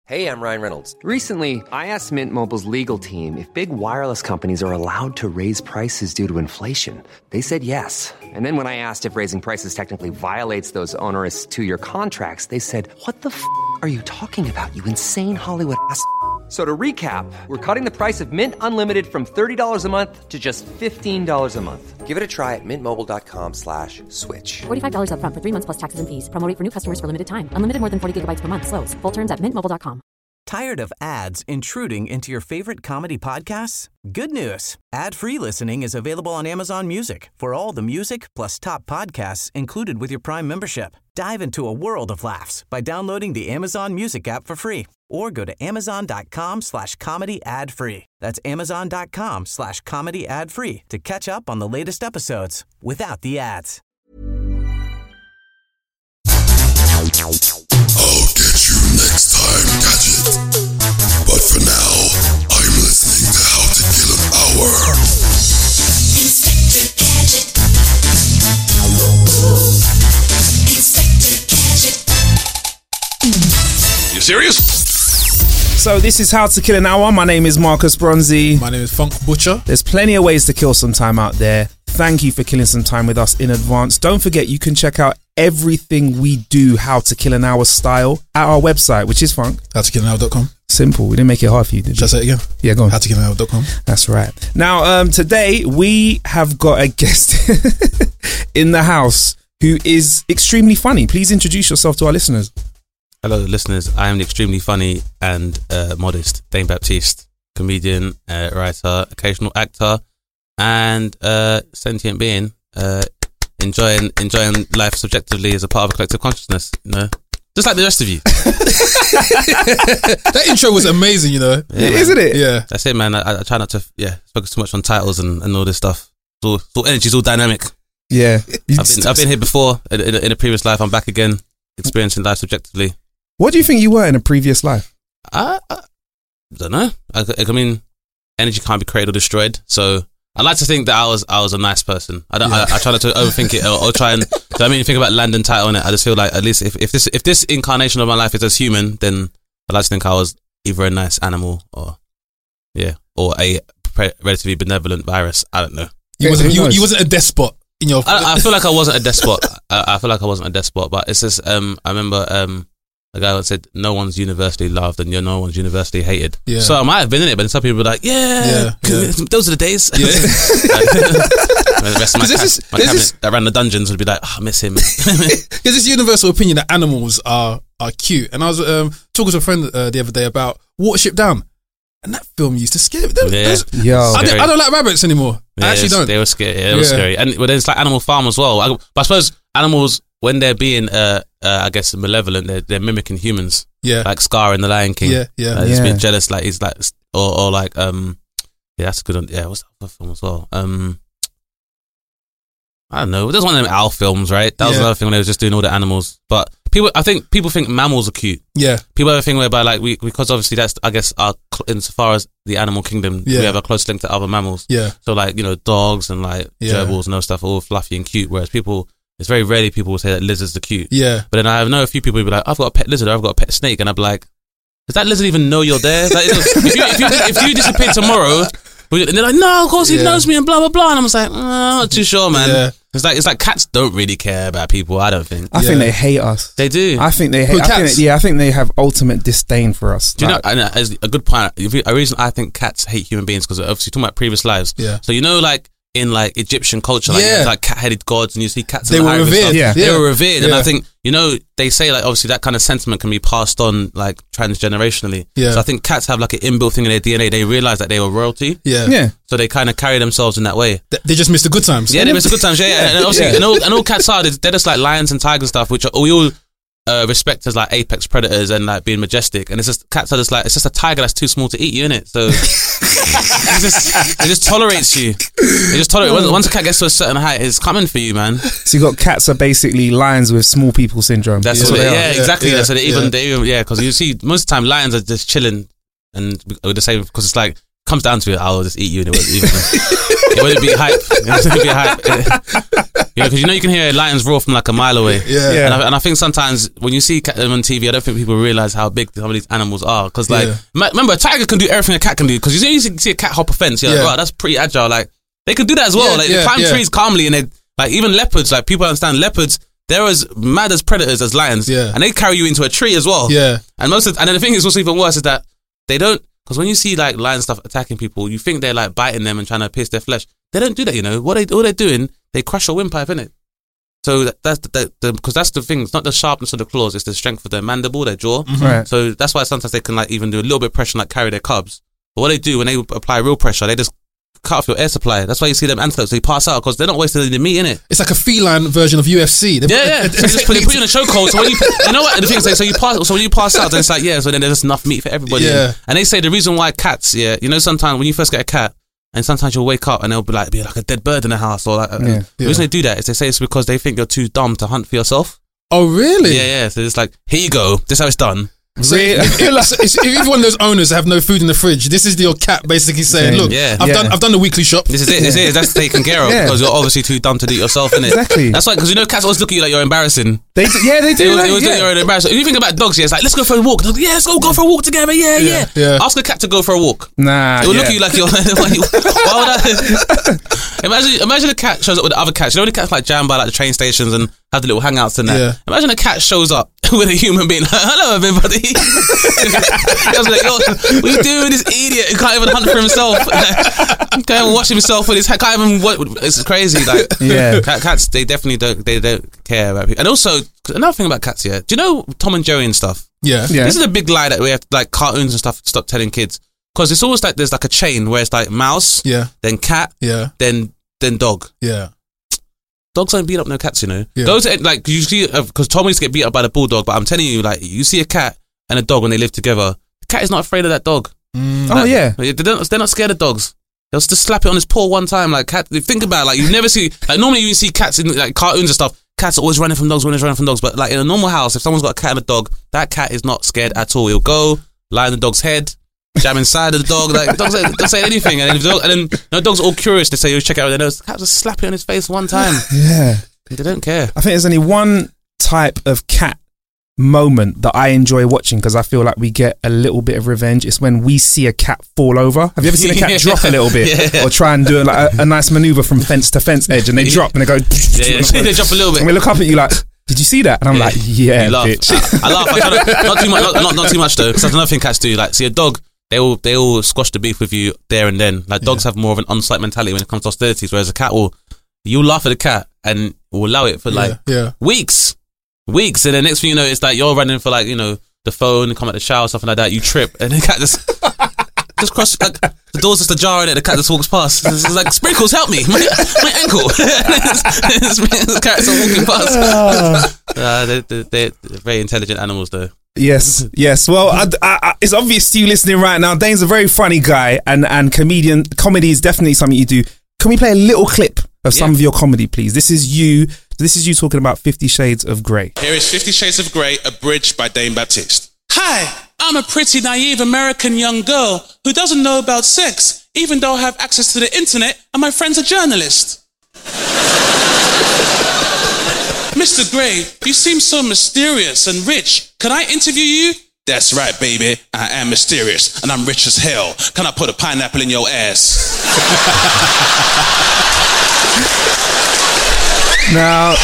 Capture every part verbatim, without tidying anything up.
Hey, I'm Ryan Reynolds. Recently, I asked Mint Mobile's legal team if big wireless companies are allowed to raise prices due to inflation. They said yes. And then when I asked if raising prices technically violates those onerous two-year contracts, they said, what the f*** are you talking about, you insane Hollywood ass f- So to recap, we're cutting the price of Mint Unlimited from thirty dollars a month to just fifteen dollars a month. Give it a try at mintmobile.com slash switch. forty-five dollars up front for three months plus taxes and fees. Promo rate for new customers for limited time. Unlimited more than forty gigabytes per month. Slows full terms at mint mobile dot com. Tired of ads intruding into your favorite comedy podcasts? Good news. Ad-free listening is available on Amazon Music for all the music plus top podcasts included with your Prime membership. Dive into a world of laughs by downloading the Amazon Music app for free or go to amazon.com slash comedy ad free. That's amazon.com slash comedy ad free to catch up on the latest episodes without the ads. I'll get you next time, Gadget. But for now, I'm listening to How to Kill an Hour. Inspector Gadget. Inspector Gadget. You serious? So this is How to Kill an Hour. My name is Marcus Bronzy. My name is Funk Butcher. There's plenty of ways to kill some time out there. Thank you for killing some time with us in advance. Don't forget, you can check out everything we do How to Kill an Hour style at our website, which is Funk. how to kill an hour dot com. Simple. We didn't make it hard for you, did Shall I say it again? Yeah, go on. how to kill an hour dot com. That's right. Now, um, today we have got a guest in the house who is extremely funny. Please introduce yourself to our listeners. Hello, listeners. I am the extremely funny and uh, modest Dane Baptiste, comedian, uh, writer, occasional actor, and uh, sentient being, uh, enjoying enjoying life subjectively as a part of a collective consciousness. You know, just like the rest of you. That intro was amazing, you know. Yeah, Isn't it? Yeah. That's it, man. I, I try not to, yeah, focus too much on titles and, and all this stuff. It's all, it's all energy, it's all dynamic. Yeah. I've been, I've been here before in, in, in a previous life. I'm back again, experiencing life subjectively. What do you think you were in a previous life? I, I don't know. I, I mean, energy can't be created or destroyed. So I like to think that I was I was a nice person. I don't. Yeah. I, I try not to overthink it or, or try and. I mean, think about land and title in it. I just feel like at least if, if this if this incarnation of my life is as human, then I like to think I was either a nice animal or yeah, or a pre- relatively benevolent virus. I don't know. You wasn't, you, you wasn't a despot in your. I, I feel like I wasn't a despot. I, I feel like I wasn't a despot, but it's just. Um, I remember. Um, A guy once said, "No one's universally loved, and you're no one's universally hated." Yeah. So I might have been in it, but some people were like, "Yeah, Yeah, yeah. those are the days." Yeah. The rest of my, There's ca- this- my there's cabinet this- that ran the dungeons would be like, oh, "I miss him." There's this universal opinion that animals are are cute, and I was um, talking to a friend uh, the other day about Watership Down, and that film used to scare me. Them- Yeah. those- Yo. I, don't, I don't like rabbits anymore. Yeah, I actually it was- don't. They were scary. Yeah, it was Yeah. scary, and but then it's like Animal Farm as well. I, but I suppose animals, when they're being, uh, uh, I guess, malevolent, they're, they're mimicking humans. Yeah. Like Scar in The Lion King. Yeah, yeah. Uh, just Yeah. being jealous, like he's like, or, or like, um, yeah, that's a good one. Yeah, what's that other film as well? Um, I don't know. There's one of them owl films, right? That was Yeah. another thing when they were just doing all the animals. But people, I think people think mammals are cute. Yeah. People have a thing whereby, like, we because obviously that's, I guess, our cl- insofar as the animal kingdom, Yeah. we have a close link to other mammals. Yeah. So, like, you know, dogs and like Yeah. gerbils and those stuff are all fluffy and cute. Whereas people, it's very rarely people will say that lizards are cute. Yeah. But then I know a few people who be like, I've got a pet lizard or I've got a pet snake, and I'd be like, does that lizard even know you're there? Like, if, you, if, you, if you disappear tomorrow, and they're like, no, of course he Yeah. knows me and blah blah blah, and I'm just like, mm, I'm not too sure, man. Yeah. It's like it's like cats don't really care about people. I don't think I Yeah. think they hate us. they do. I think they hate. Who, I think cats? they, yeah, I think they have ultimate disdain for us. Do you know? Like, And as a good point, if you- a reason I think cats hate human beings because obviously talking about previous lives. Yeah. So you know, like in like Egyptian culture, like, Yeah. like cat-headed gods, and you see cats. They in the were hieroglyphs revered. and stuff. Yeah. They Yeah. were revered, and Yeah. I think you know they say like obviously that kind of sentiment can be passed on like transgenerationally. Yeah. So I think cats have like an inbuilt thing in their D N A. They realize that they were royalty. Yeah. yeah. So they kind of carry themselves in that way. Th- They just missed the good times. Yeah, they miss a good time. Yeah, yeah. And obviously, Yeah. and, all, and all cats are, they're just like lions and tigers and stuff, which are, we all uh, respect as like apex predators and like being majestic. And it's just, cats are just like, it's just a tiger that's too small to eat you, innit? So it just, it just tolerates you. It just tolerates. Once, once a cat gets to a certain height, it's coming for you, man. So you got cats are basically lions with small people syndrome. That's That's what what it, they yeah, are. exactly. Yeah, So they even, yeah. they even, yeah, because you see, most of the time lions are just chilling and with the same, because it's like, comes down to it, I'll just eat you and it won't even, it wouldn't be hype. It wouldn't be hype. You know, because you know you can hear lions roar from like a mile away. Yeah. Yeah. And I, and I think sometimes when you see cat, them on T V, I don't think people realize how big some of these animals are. Because like, Yeah. ma- remember, a tiger can do everything a cat can do. Because you see, you see a cat hop a fence, you're like, Yeah. wow, that's pretty agile. Like they can do that as well. Yeah, like yeah, they climb yeah. trees calmly, and they like even leopards. Like people understand leopards. They're as mad as predators as lions. Yeah. And they carry you into a tree as well. Yeah. And most of, and then the thing is what's even worse is that they don't, because when you see like lion stuff attacking people, you think they're like biting them and trying to pierce their flesh. They don't do that, you know. What they all they're doing, they crush your windpipe, innit? So that, that's the the because that's the thing. It's not the sharpness of the claws; it's the strength of their mandible, their jaw. Right. So that's why sometimes they can like even do a little bit of pressure, and, like carry their cubs. But what they do when they apply real pressure, they just cut off your air supply. That's why you see them antelopes; they pass out because they're not wasting any meat in it. It's like a feline version of U F C. They- Yeah, yeah. So they just put, they put you in a chokehold. So when you, you know what? The thing is, like, so you pass. So when you pass out, then it's like, yeah. So then there's enough meat for everybody. Yeah. And they say the reason why cats, yeah, you know, sometimes when you first get a cat, and sometimes you'll wake up and there'll be like be like a dead bird in the house, or like. Yeah. The Yeah. reason they do that is they say it's because they think you're too dumb to hunt for yourself. Oh, really? Yeah, yeah. So it's like, here you go. This is how it's done. So if, if, if, if one of those owners have no food in the fridge, this is your cat basically saying, "Look, Yeah. I've Yeah. done, I've done the weekly shop." This is it. This is that's taken care of Yeah. because you're obviously too dumb to do it yourself, innit? Exactly. That's why, because you know cats always look at you like you're embarrassing. They do, yeah, they They do. always, like, they always yeah. think you're embarrassing. If you think about dogs, yeah, it's like, let's go for a walk. They're like, yeah, let's go go for a walk together. Yeah, yeah. Yeah. Ask a cat to go for a walk. Nah, It will yeah. look at you like you're. why you- why would I? imagine, imagine a cat shows up with the other cats. You know, the cats like jam by like the train stations and have the little hangouts and that. Yeah. Imagine a cat shows up with a human being. Hello, everybody. I was like, yo, what are you doing, this idiot who can't even hunt for himself? Can't even wash himself with his. Can't even. What, it's crazy. Like, Yeah. cat, cats, they definitely don't. They don't care about people. And also, another thing about cats, yeah. Do you know Tom and Jerry and stuff? Yeah. Yeah. This is a big lie that we have to, like cartoons and stuff, stop telling kids. Because it's always like there's like a chain where it's like mouse, Yeah. then cat, Yeah. then then dog. Yeah. Dogs don't beat up no cats, you know. Yeah. Those are, like you see, because Tom used to get beat up by the bulldog, but I'm telling you, like you see a cat and a dog when they live together, the cat is not afraid of that dog. Mm. Oh yeah. They don't, they're not scared of dogs. They'll just slap it on his paw one time. Like cat, think about it, like you never see like normally you see cats in like cartoons and stuff. Cats are always running from dogs, always running from dogs. But like in a normal house, if someone's got a cat and a dog, that cat is not scared at all. He'll go lie on the dog's head, jam inside of the dog. Like dogs don't say anything, and, if the dog, and then you know, dogs are all curious. They say, "You check out their nose." The cat just slap it on his face one time. Yeah. They don't care. I think there's only one type of cat moment that I enjoy watching because I feel like we get a little bit of revenge. It's when we see a cat fall over. Have you ever seen a cat Yeah. drop a little bit Yeah. or try and do like a, a nice maneuver from fence to fence edge and they drop and they go Yeah, yeah. They drop a little bit. and we look up at you like, did you see that? And I'm like, yeah, You laugh. bitch. I, I laugh. I try to, not too much. Not, not, not too much though, because that's another thing cats do. Like, see a dog, they all they all squash the beef with you there and then. Like dogs have more of an on-site mentality when it comes to hostilities, whereas a cat will, you'll laugh at the cat and will allow it for like Yeah. Yeah. weeks, weeks, and then next thing you know, it's like you're running for like you know the phone, come at the shower, something like that. You trip, and the cat just just cross like, the door's just ajar and the cat just walks past. It's, it's like sprinkles, help me, my, my ankle. The cats are walking past. Uh, they, they, they're very intelligent animals, though. Yes, yes. Well, I, I, I, it's obvious to you listening right now. Dane's a very funny guy, and and comedian comedy is definitely something you do. Can we play a little clip of some Yeah. of your comedy, please? This is you. This is you talking about Fifty Shades of Grey. Here is Fifty Shades of Grey, abridged by Dane Baptiste. Hi, I'm a pretty naive American young girl who doesn't know about sex, even though I have access to the internet and my friend's a journalist. Mister Grey, you seem so mysterious and rich. Can I interview you? That's right, baby. I am mysterious and I'm rich as hell. Can I put a pineapple in your ass? Now,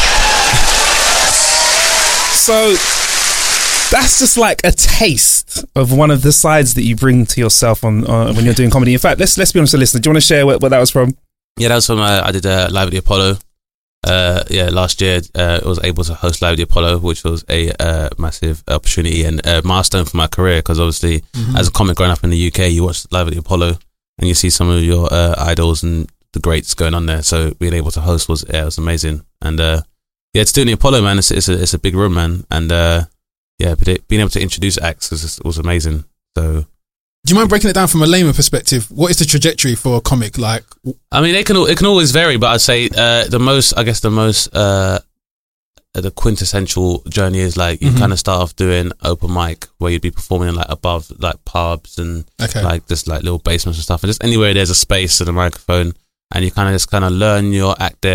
so that's just like a taste of one of the sides that you bring to yourself on uh, when you're doing comedy. In fact, let's let's be honest with the listener. Do you want to share what, what that was from? Yeah, that was from uh, I did uh, Live at the Apollo. Uh, yeah, last year uh, I was able to host Live at the Apollo, which was a uh, massive opportunity and a milestone for my career because obviously, mm-hmm. as a comic growing up in the U K, you watch Live at the Apollo and you see some of your uh, idols and the greats going on there. So being able to host was yeah, it was amazing. And uh, yeah, to do in the Apollo, man, it's, it's a it's a big room, man. And uh, yeah, but it, being able to introduce acts was, was amazing. So. Do you mind breaking it down from a layman perspective? What is the trajectory for a comic? Like, I mean, it can it can always vary, but I'd say uh, the most, I guess, the most uh, the quintessential journey is like you Mhm. kind of start off doing open mic where you'd be performing in like above like pubs and Okay. like just like little basements and stuff, and just anywhere there's a space and a microphone, and you kind of just kind of learn your act there.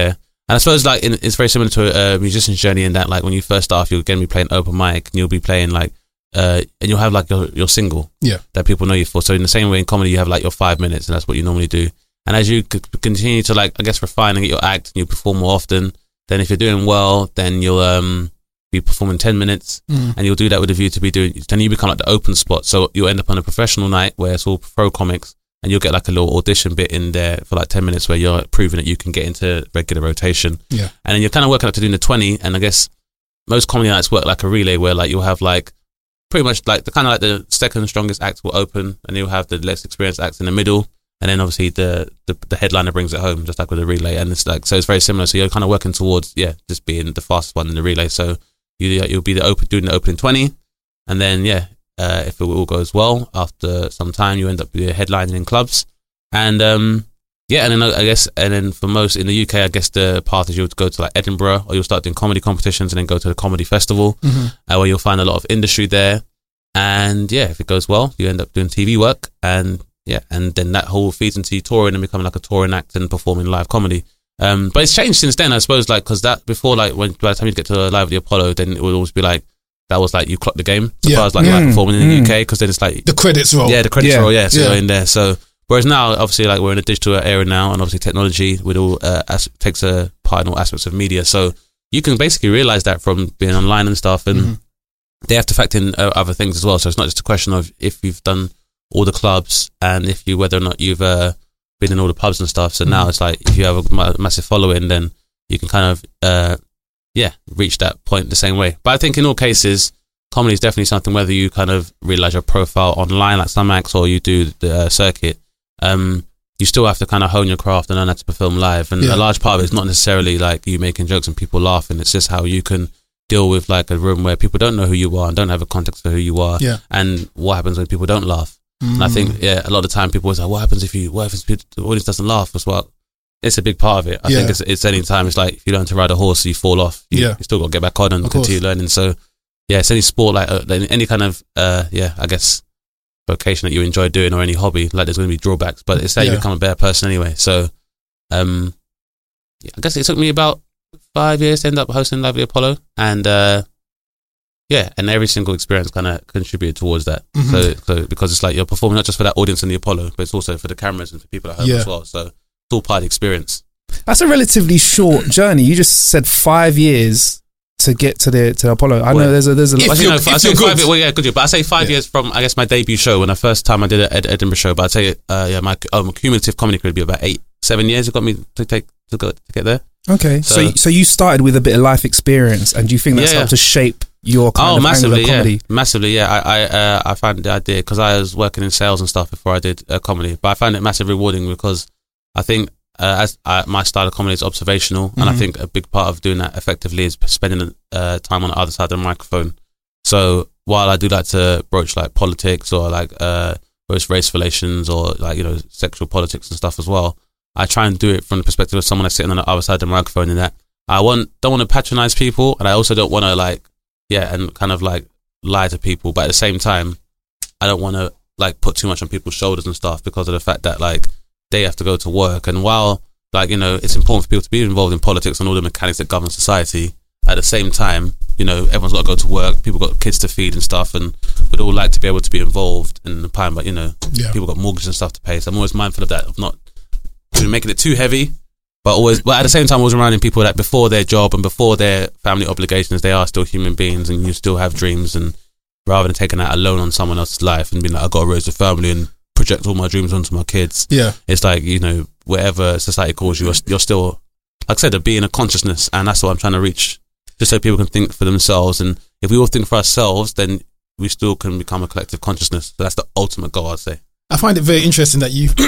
And I suppose like in, it's very similar to a musician's journey in that like when you first start off, you're going to be playing open mic and you'll be playing like, uh, and you'll have like your, your single yeah. that people know you for. So in the same way in comedy, you have like your five minutes and that's what you normally do. And as you c- continue to like, I guess, refine and get your act and you perform more often, then if you're doing well, then you'll um, be performing ten minutes Mm. and you'll do that with a view to be doing, then you become like the open spot. So you'll end up on a professional night where it's all pro comics and you'll get like a little audition bit in there for like ten minutes where you're proving that you can get into regular rotation. Yeah. And then you're kind of working up to doing the twenty. And I guess most comedy nights work like a relay where like you'll have like pretty much like the kind of like the second strongest act will open and you'll have the less experienced acts in the middle. And then obviously the, the the headliner brings it home, just like with a relay. And it's like, so it's very similar. So you're kind of working towards, yeah, just being the fastest one in the relay. So you, you'll be the open, doing the opening twenty. And then, yeah, uh, if it all goes well, after some time, you end up headlining in clubs. And, um, yeah, and then I guess, and then for most in the U K, I guess the path is you'll go to like Edinburgh or you'll start doing comedy competitions and then go to the comedy festival Mhm. uh, where you'll find a lot of industry there. And yeah, if it goes well, you end up doing T V work and, yeah, and then that whole feeds into you touring and becoming like a touring act and performing live comedy. Um, but it's changed since then, I suppose, like, because that before, like, when by the time you get to Live at the Apollo, then it would always be like, that was like, you clocked the game. So Yeah. far as like Mm, live performing in the mm. U K, because then it's like, The credits roll. yeah, the credits Yeah. roll, yeah, so Yeah. you're in there. So, whereas now, obviously, like, we're in a digital era now, and obviously technology with all, uh, as- takes a part in all aspects of media. So, you can basically realize that from being online and stuff, and Mhm. they have to factor in uh, other things as well. So, it's not just a question of if you've done all the clubs and if you whether or not you've uh, been in all the pubs and stuff. So Mm. now it's like if you have a ma- massive following, then you can kind of uh, yeah reach that point the same way. But I think in all cases, comedy is definitely something. Whether you kind of realize your profile online like some acts or you do the uh, circuit, um, you still have to kind of hone your craft and learn how to perform live. And Yeah. a large part of it is not necessarily like you making jokes and people laughing. It's just how you can deal with like a room where people don't know who you are and don't have a context for who you are. Yeah. And what happens when people don't laugh. And I think, yeah, a lot of the time people always like, what happens if you, what if the audience doesn't laugh as well? It's a big part of it. I Yeah. think it's, it's any time, it's like, if you learn to ride a horse, you fall off. You, Yeah. you still got to get back on and Of course. continue learning. So, yeah, it's any sport, like uh, any kind of, uh, yeah, I guess, vocation that you enjoy doing or any hobby, like there's going to be drawbacks, but it's how you Yeah. become a better person anyway. So, um, yeah, I guess it took me about five years to end up hosting Live at the Apollo. And, uh, yeah, and every single experience kind of contributed towards that. Mhm. So, so because it's like you're performing not just for that audience in the Apollo, but it's also for the cameras and for people at home Yeah. as well. So it's all part of the experience. That's a relatively short journey. You just said five years to get to the to Apollo. I know Well, there's a there's a if I, think, you're- no, if I say you're five. good. Well, yeah, good. But I say five Yeah. years from I guess my debut show when the first time I did it at Edinburgh show. But I'd say uh, yeah, my um, cumulative comedy career would be about eight, seven years. It got me to take to go to get there. okay. So So- so you started with a bit of life experience, and do you think that's Yeah. helped to shape your kind Oh, of massively, angle of comedy? yeah, massively, yeah. I I uh, I found the idea because I was working in sales and stuff before I did uh, comedy, but I found it massively rewarding because I think uh, as uh, my style of comedy is observational, and I Mhm. think a big part of doing that effectively is spending uh, time on the other side of the microphone. So while I do like to broach like politics or like uh, broach race relations or like you know sexual politics and stuff as well, I try and do it from the perspective of someone that's sitting on the other side of the microphone. In that I want don't want to patronize people, and I also don't want to like. Yeah, and kind of like lie to people, but at the same time, I don't want to like put too much on people's shoulders and stuff because of the fact that like they have to go to work. And while like you know it's important for people to be involved in politics and all the mechanics that govern society, at the same time, you know everyone's got to go to work. People got kids to feed and stuff, and we'd all like to be able to be involved in the time. But you know, Yeah. people got mortgages and stuff to pay, so I'm always mindful of that of not making it too heavy. But always, but at the same time, always reminding people that before their job and before their family obligations, they are still human beings, and you still have dreams. And rather than taking that alone on someone else's life and being like, "I got to raise a family and project all my dreams onto my kids," Yeah. it's like you know, whatever society calls you, you're, you're still, like I said, a being of consciousness, and that's what I'm trying to reach, just so people can think for themselves. And if we all think for ourselves, then we still can become a collective consciousness. So that's the ultimate goal, I'd say. I find it very interesting that you've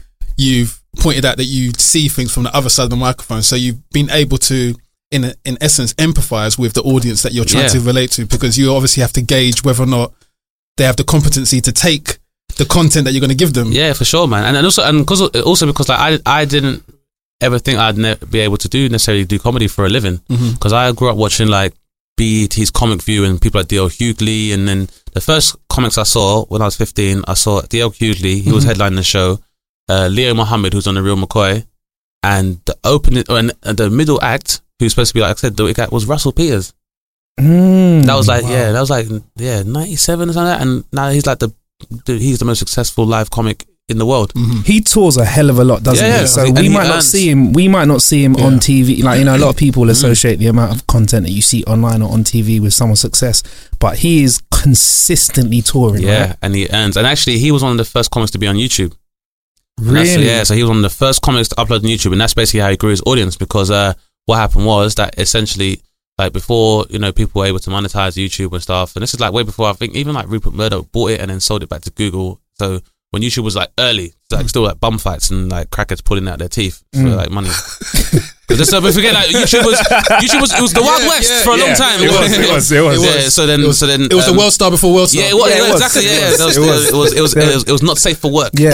you've pointed out that you see things from the other side of the microphone. So you've been able to, in a, in essence, empathize with the audience that you're trying Yeah. to relate to, because you obviously have to gauge whether or not they have the competency to take the content that you're going to give them. Yeah, for sure, man. And, and also, and cause, also because like I, I didn't ever think I'd ne- be able to do necessarily do comedy for a living, Mhm. because I grew up watching like B E T's Comic View and people like D L Hughley, and then the first comics I saw when I was fifteen, I saw D L Hughley. He was Mhm. headlining the show. Uh, Leo Muhammad, who's on The Real McCoy, and the opening and the middle act, who's supposed to be like I said, the act was Russell Peters. Mm, that was like wow. yeah, that was like yeah, ninety-seven or something like that, and now he's like the, the he's the most successful live comic in the world. Mm-hmm. He tours a hell of a lot, doesn't yeah, he? yeah. So And we he might not earns. see him. We might not see him Yeah. on T V. Like you know, a lot of people associate the amount of content that you see online or on T V with someone's success, but he is consistently touring. Yeah, right? and he earns. And actually, he was one of the first comics to be on YouTube. And Really? that's- yeah, so he was one of the first comics to upload on YouTube, and that's basically how he grew his audience. Because uh, what happened was that essentially, like before, you know, people were able to monetize YouTube and stuff, and this is like way before I think even like Rupert Murdoch bought it and then sold it back to Google. So when YouTube was like early, like still like bum fights and like crackers pulling out their teeth for Mm. like money. Because don't forget, like YouTube was YouTube was it was the Wild Yeah, West yeah, for a long yeah. time. It was, it was, it was. Yeah, so then, It was, so then, it was um, the World Star before World Star. Yeah, it was, Yeah, it yeah, was. exactly. It Yeah, was. that was- It it was. was, it was, it was, it was, it was not safe for work. Yeah.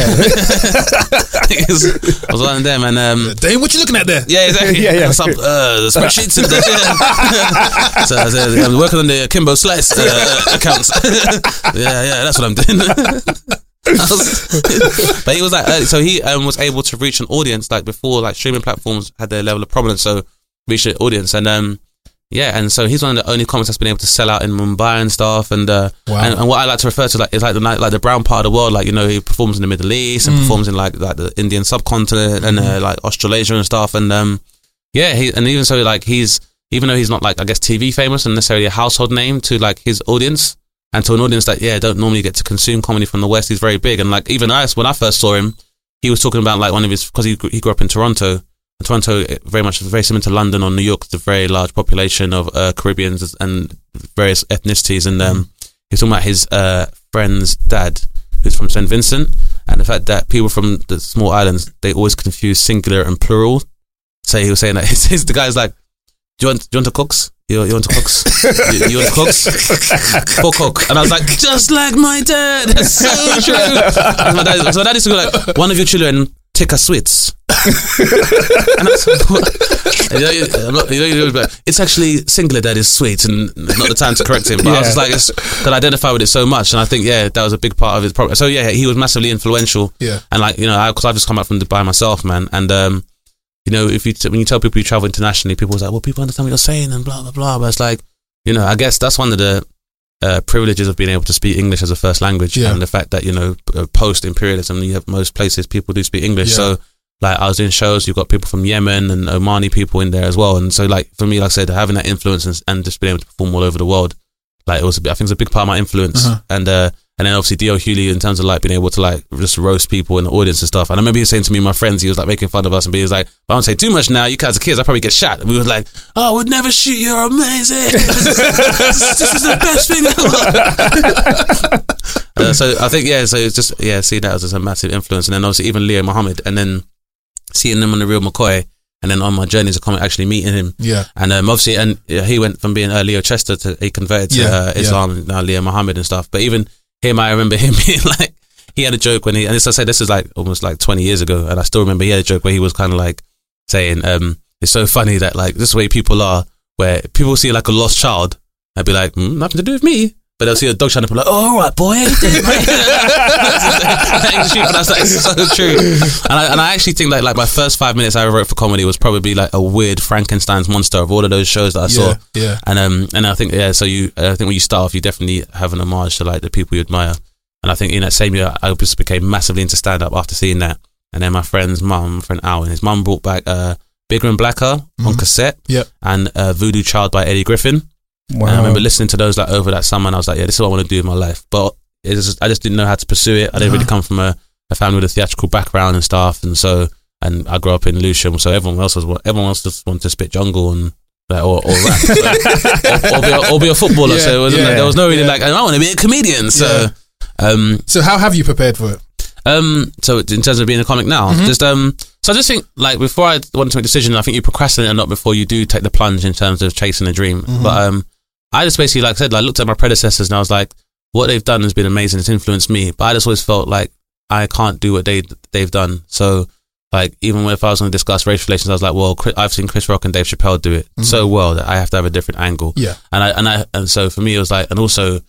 it was, I was one of them, and um, Dane, what you looking at there? yeah, exactly. Yeah, yeah. Some uh, the spreadsheets and the, so, so I'm working on the Kimbo Slice uh, accounts. yeah, yeah, that's what I'm doing. I was- but he was like, uh, so he um, was able to reach an audience like before, like streaming platforms had their level of prominence. So reach an audience, and um, yeah, and so he's one of the only comics that's been able to sell out in Mumbai and stuff. And uh, Wow. and, and what I like to refer to like is like the like the brown part of the world. Like you know, he performs in the Middle East and performs in like like the Indian subcontinent and uh, like Australasia and stuff. And um, yeah, he and even so, like he's even though he's not like I guess T V famous and necessarily a household name to like his audience. And to an audience that, yeah, don't normally get to consume comedy from the West, he's very big. And like, even I, when I first saw him, he was talking about like one of his, because he, he grew up in Toronto. And Toronto, very much, very similar to London or New York, it's a very large population of uh, Caribbeans and various ethnicities. And um, he was talking about his uh, friend's dad, who's from Saint Vincent. And the fact that people from the small islands, they always confuse singular and plural. So he was saying that, the guy's like, do you want, do you want to cooks? You, you want to cooks? you, you want to cooks? For cook. And I was like, just like my dad. That's so true. And my dad, so my dad used to go like, one of your children, take a sweets. And I was like, what? And you know, you- I'm not, you know, you know, but it's actually singular that is sweet and not the time to correct him. But I was just like, it's, could identify with it so much. And I think, yeah, that was a big part of his problem. So yeah, he was massively influential. Yeah. And like, you know, because I've just come out from Dubai myself, man. And, um, you know, if you t- when you tell people you travel internationally, people are like, well, people understand what you're saying and blah, blah, blah. But it's like, you know, I guess that's one of the uh, privileges of being able to speak English as a first language. Yeah. And the fact that, you know, uh, post-imperialism, you have most places people do speak English. Yeah. So, like, I was doing shows, you've got people from Yemen and Omani people in there as well. And so, like, for me, like I said, having that influence and, and just being able to perform all over the world, like, it was, a bit, I think it's a big part of my influence. Uh-huh. And, uh, and then obviously D L Hughley in terms of like being able to like just roast people in the audience and stuff. And I remember he was saying to me, my friends, he was like making fun of us and he was like, I don't say too much now, you guys are kids, I probably get shot. And we were like, oh, I would never shoot you, you're amazing. this, this is the best thing ever. uh, so I think, yeah, so it's just, yeah, seeing that as just a massive influence. And then obviously even Leo Muhammad and then seeing him on The Real McCoy. And then on my journey as a comic, actually meeting him. Yeah. And um, obviously, and yeah, he went from being uh, Leo Chester to, he converted to Yeah, uh, Islam, yeah. and now Leo Muhammad and stuff. But even him, I remember him being like, he had a joke when he, and this I say this is like almost like twenty years ago, and I still remember he had a joke where he was kind of like saying, um, it's so funny that like this way people are, where people see like a lost child, I'd be like, mm, nothing to do with me. But they'll see a dog trying to be like, oh, all right, boy, how you doing, mate? But that's like so true. And I, and I actually think like, like my first five minutes I wrote for comedy was probably like a weird Frankenstein's monster of all of those shows that I saw. Yeah, yeah. And um and I think yeah, so you I think when you start off, you definitely have an homage to like the people you admire. And I think in that same year, I just became massively into stand up after seeing that. And then my friend's mum, friend Al, and his mum brought back uh, Bigger and Blacker Mm-hmm. on cassette, Yep. and uh, Voodoo Child by Eddie Griffin. Wow. And I remember listening to those like over that summer, and I was like, yeah, this is what I want to do with my life. But it's just, I just didn't know how to pursue it. I didn't Uh-huh. really come from a, a family with a theatrical background and stuff, and so and I grew up in Lewisham, so everyone else was everyone else just wanted to spit jungle and. Like, or, or rap, so, or, or, be a, or be a footballer. Yeah, so it wasn't yeah, like, there was no really yeah. like I want to be a comedian. So, um, So how have you prepared for it? um, so in terms of being a comic now, Mm-hmm. just um, so I just think like before I want to make a decision, I think you procrastinate a lot before you do take the plunge in terms of chasing a dream. Mm-hmm. But um, I just basically like I said, like looked at my predecessors and I was like, what they've done has been amazing. It's influenced me, but I just always felt like I can't do what they they've done. So. Like, even if I was going to discuss race relations, I was like, well, Chris, I've seen Chris Rock and Dave Chappelle do it so well that I have to have a different angle. Yeah. And I, and I, and so for me, it was like, and also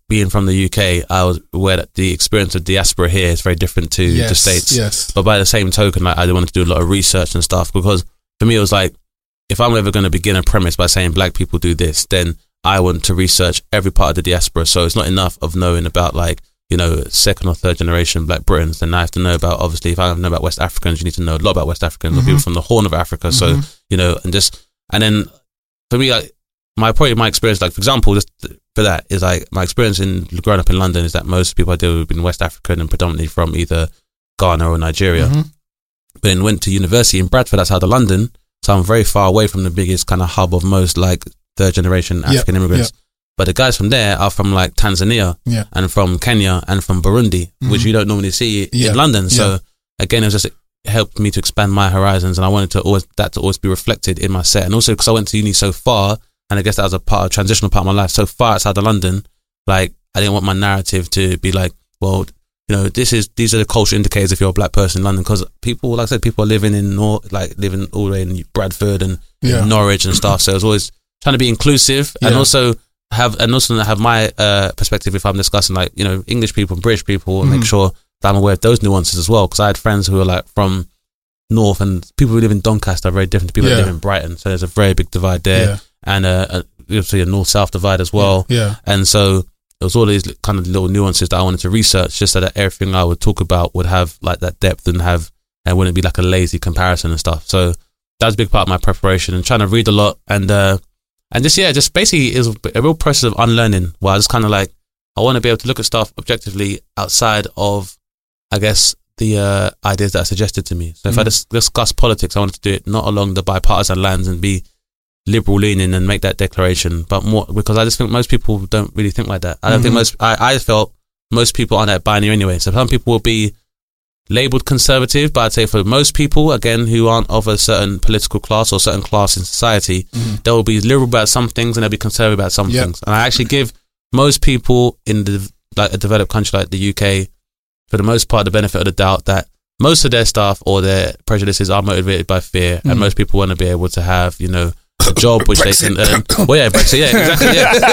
being from the U K, I was aware that the experience of diaspora here is very different to yes, the States. Yes. But by the same token, like, I wanted to do a lot of research and stuff, because for me it was like, if I'm ever going to begin a premise by saying black people do this, then I want to research every part of the diaspora. So it's not enough of knowing about, like, you know, second or third generation black Britons. Then I have to know about, obviously, if I know about West Africans, you need to know a lot about West Africans, mm-hmm. or people from the Horn of Africa. Mm-hmm. So, you know, and just, and then for me, like, my probably my experience, like, for example, just for that is like, my experience in growing up in London is that most people I deal with have been West African and predominantly from either Ghana or Nigeria. Mm-hmm. But then went to university in Bradford, outside of London. So I'm very far away from the biggest kind of hub of most like third generation African yep, immigrants. Yep. But the guys from there are from like Tanzania yeah. and from Kenya and from Burundi, mm-hmm. which you don't normally see yeah. in London. So yeah. again, it was just, it helped me to expand my horizons, and I wanted to always, that to always be reflected in my set. And also because I went to uni so far, and I guess that was a part, a transitional part of my life, so far outside of London, like I didn't want my narrative to be like, well, you know, this is, these are the cultural indicators if you're a black person in London, because people, like I said, people are living in North, like living all the way in Bradford and yeah. Norwich and stuff. So it was always trying to be inclusive yeah. and also have, and also have my uh, perspective if I'm discussing, like, you know, English people and British people, and mm. make sure that I'm aware of those nuances as well. Because I had friends who were like from North, and people who live in Doncaster are very different to people yeah. who live in Brighton. So there's a very big divide there, yeah. and uh, a, obviously a North-South divide as well. Yeah. yeah. And so there was all these kind of little nuances that I wanted to research, just so that everything I would talk about would have like that depth and have, and wouldn't be like a lazy comparison and stuff. So that was a big part of my preparation, and trying to read a lot, and uh, and just, yeah, just basically is a real process of unlearning, where I just kind of like, I want to be able to look at stuff objectively outside of, I guess, the uh, ideas that are suggested to me. So if mm. I dis- discuss politics, I wanted to do it not along the bipartisan lines and be liberal leaning and make that declaration, but more because I just think most people don't really think like that. I don't mm-hmm. think most, I, I felt most people aren't that binary anyway. So some people will be labelled conservative, but I'd say for most people, again, who aren't of a certain political class or certain class in society, mm-hmm. they'll be liberal about some things and they'll be conservative about some yep. things. And I actually give most people in the, like a developed country like the U K, for the most part, the benefit of the doubt that most of their stuff or their prejudices are motivated by fear, mm-hmm. and most people want to be able to have, you know, a job which Brexit. they can earn. Well, yeah, Brexit, yeah, exactly,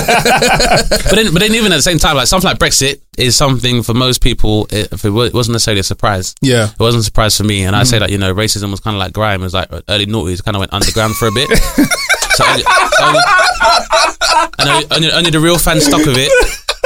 yeah. but then, but then, even at the same time, like something like Brexit is something for most people. It, if it wasn't necessarily a surprise, yeah, it wasn't a surprise for me. And mm. I say that, you know, racism was kind of like grime. It was like early noughties, kind of went underground for a bit. so, only, only, and only, only, only the real fans stuck with it.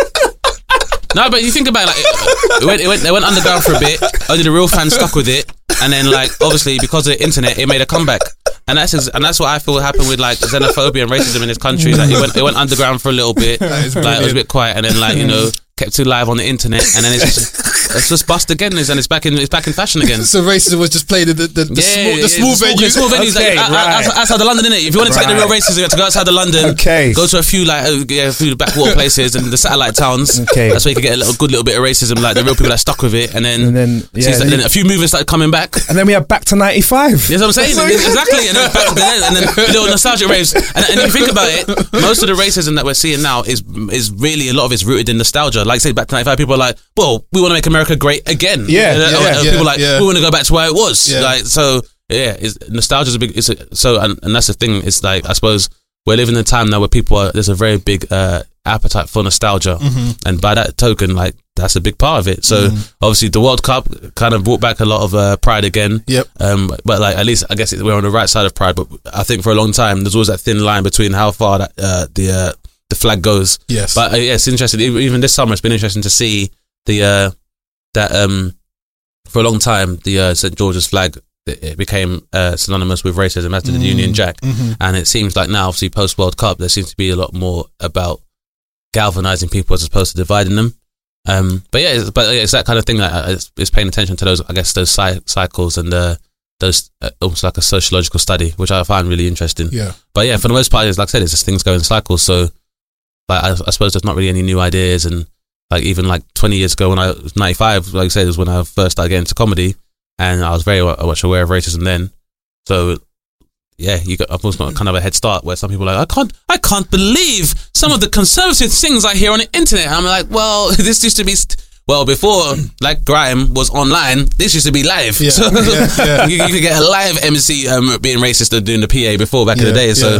No, but you think about it, like, it went, it went, they went underground for a bit. Only the real fans stuck with it, and then, like, obviously because of the internet, it made a comeback. And that's and that's what I feel happened with like xenophobia and racism in this country. Like it went it went underground for a little bit, like it was a bit quiet, and then like you know kept it live on the internet, and then it's just it's just bust again, and it's back in it's back in fashion again. So racism was just played at the the, the yeah, small, the yeah, small the venues, small venues okay, like, right. outside of London, innit? If you want to take right. the real racism, you have to go outside of London. Okay. Go to a few like uh, yeah, a few backwater places and the satellite towns. Okay. That's where you can get a little good little bit of racism, like the real people that stuck with it, and then and then, yeah, then, then a few movements started coming back, and then we are back to ninety-five. That's what I'm saying. Exactly. And then, back to the, and then little nostalgic raves. And, and if you think about it, most of the racism that we're seeing now is is really a lot of it's rooted in nostalgia. Like say back to ninety-five, people are like, well, we want to make America great again. Yeah. And, uh, yeah, uh, yeah people are like, yeah. we want to go back to where it was. Yeah. Like so, yeah. It's, nostalgia is a big. It's a, so, and, and that's the thing. It's like I suppose we're living in a time now where people are. There's a very big uh, appetite for nostalgia, mm-hmm. and by that token, like that's a big part of it. So mm. obviously the World Cup kind of brought back a lot of uh, pride again. Yep. Um, but like at least I guess we're on the right side of pride. But I think for a long time there's always that thin line between how far that uh, the uh, the flag goes. Yes. But uh, yeah, it's interesting. Even this summer, it's been interesting to see the uh, that um, for a long time the uh, Saint George's flag it became uh, synonymous with racism, as did the mm. Union Jack. Mm-hmm. And it seems like now, obviously post World Cup, there seems to be a lot more about galvanizing people as opposed to dividing them. Um, but yeah, it's, but it's that kind of thing that it's, it's paying attention to those, I guess, those cy- cycles and uh, those uh, almost like a sociological study, which I find really interesting. Yeah. But yeah, for the most part, it's like I said, it's just things go in cycles. So, like, I, I suppose there's not really any new ideas, and like even like twenty years ago when I was ninety-five, like I said, was when I first started getting into comedy, and I was very much aware of racism then. So. Yeah, you got, I've also got kind of a head start where some people are like, I can't, I can't believe some of the conservative things I hear on the internet. I'm like, well, this used to be, st- well, before like grime was online, this used to be live. Yeah, so yeah, yeah. you, you could get a live M C um, being racist and doing the P A before back yeah, in the day. So yeah.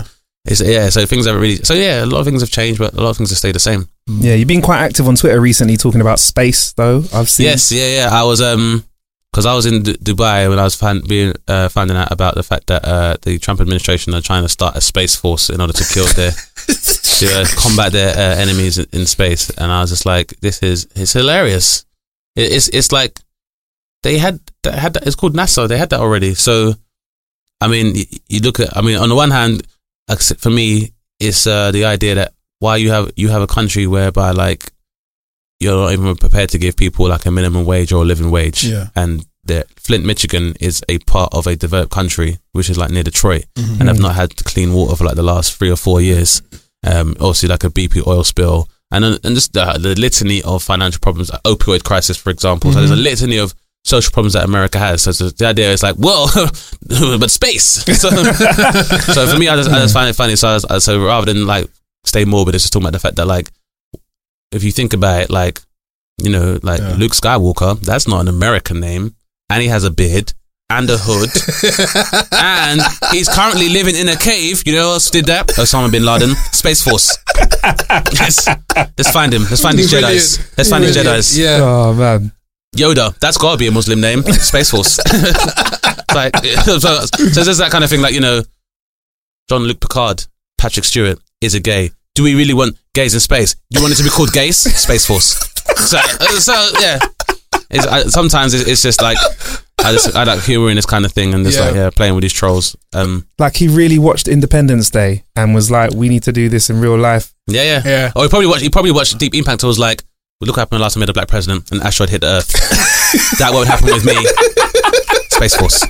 It's, yeah, so things haven't really. So yeah, a lot of things have changed, but a lot of things have stayed the same. Yeah, you've been quite active on Twitter recently, talking about space. Though I've seen. Yes, yeah, yeah. I was um, because I was in D- Dubai when I was find, being uh, finding out about the fact that uh, the Trump administration are trying to start a space force in order to kill their to uh, combat their uh, enemies in, in space, and I was just like, this is it's hilarious. It, it's it's like they had they had that, it's called NASA. They had that already. So, I mean, you, you look at. I mean, on the one hand, for me, it's uh, the idea that why you have you have a country whereby like you're not even prepared to give people like a minimum wage or a living wage, yeah. and the Flint, Michigan is a part of a developed country which is like near Detroit, Mm-hmm. and have not had clean water for like the last three or four years. Um, obviously, like a B P oil spill, and and just the, the litany of financial problems, like opioid crisis, for example. Mm-hmm. So there's a litany of social problems that America has. So the idea is like, well, but space. So, so for me, I just, I just find it funny. So, I was, so rather than like stay morbid, it's just talking about the fact that like, if you think about it, like, you know, like Yeah. Luke Skywalker, that's not an American name, and he has a beard and a hood, and he's currently living in a cave. You know who else did that? Osama bin Laden. Space Force. Yes. Let's find him. Let's find these Jedis. Let's find these Jedis. Yeah. Oh man. Yoda, that's got to be a Muslim name. Space Force. Like, so, so there's that kind of thing, like, you know, Jean-Luc Picard, Patrick Stewart is a gay. Do we really want gays in space? Do you want it to be called gays? Space Force. So, so yeah. It's, I, sometimes it's, it's just like, I just I like humouring this kind of thing and just Yeah. like, yeah, playing with these trolls. Um, Like he really watched Independence Day and was like, "We need to do this in real life." yeah, yeah. Yeah. Or he probably watched, he probably watched Deep Impact and was like, well, look what happened last time we had a black president and asteroid hit the Earth. That won't happen with me. Space Force.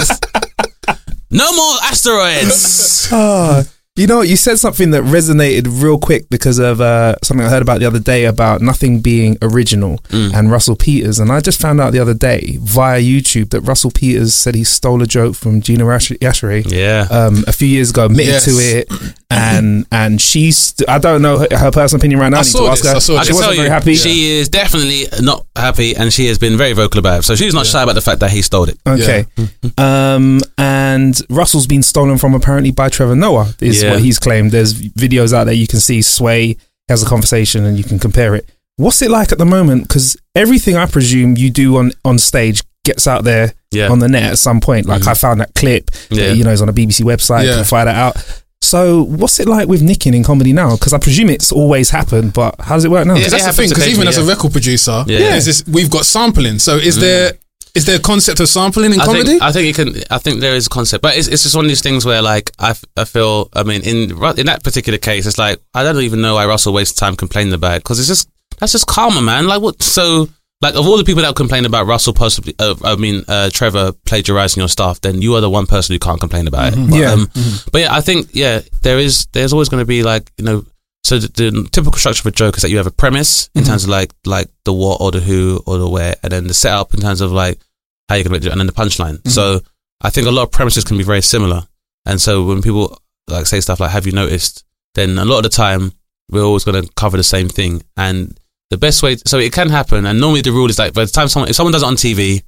No more asteroids. Oh, you know what? You said something that resonated real quick because of uh, something I heard about the other day about nothing being original Mm. and Russell Peters. And I just found out the other day via YouTube that Russell Peters said he stole a joke from Gina Rash- Yashere Yeah. um, a few years ago, admitted Yes. to it. And and she's, I don't know her, her personal opinion right now. I I need saw to ask this, her. I saw I She can wasn't tell very you, happy. she is definitely not happy, and she has been very vocal about it. So she's not shy about the fact that he stole it. Okay. Um, and Russell's been stolen from apparently by Trevor Noah, is Yeah. what he's claimed. There's videos out there you can see Sway has a conversation and you can compare it. What's it like at the moment? Because everything I presume you do on, on stage gets out there Yeah. on the net at some point. Like I found that clip, Yeah. that, you know, is on a B B C website. You Yeah. can find it out. So what's it like with nicking in comedy now? Because I presume it's always happened, but how does it work now? Yeah. Because that's the happens thing. Because even occasionally, as a yeah. record producer, Yeah. yeah. is this, we've got sampling. So is there is there a concept of sampling in I comedy? think, I think it can. I think there is a concept, but it's, it's just one of these things where, like, I, f- I feel. I mean, in Ru- in that particular case, it's like I don't even know why Russell wastes time complaining about it because it's just that's just karma, man. Like what? So, like, of all the people that complain about Russell, possibly, uh, I mean, uh, Trevor plagiarizing your stuff, then you are the one person who can't complain about it. But, Yeah. um, but yeah, I think yeah, there is. There's always going to be like you know. So the, the typical structure of a joke is that you have a premise in terms of like like the what or the who or the where, and then the setup in terms of like how you're going to do it, and then the punchline. So I think a lot of premises can be very similar. And so when people like say stuff like, have you noticed? Then a lot of the time we're always going to cover the same thing. And the best way, so it can happen. And normally the rule is like by the time someone, if someone does it on T V,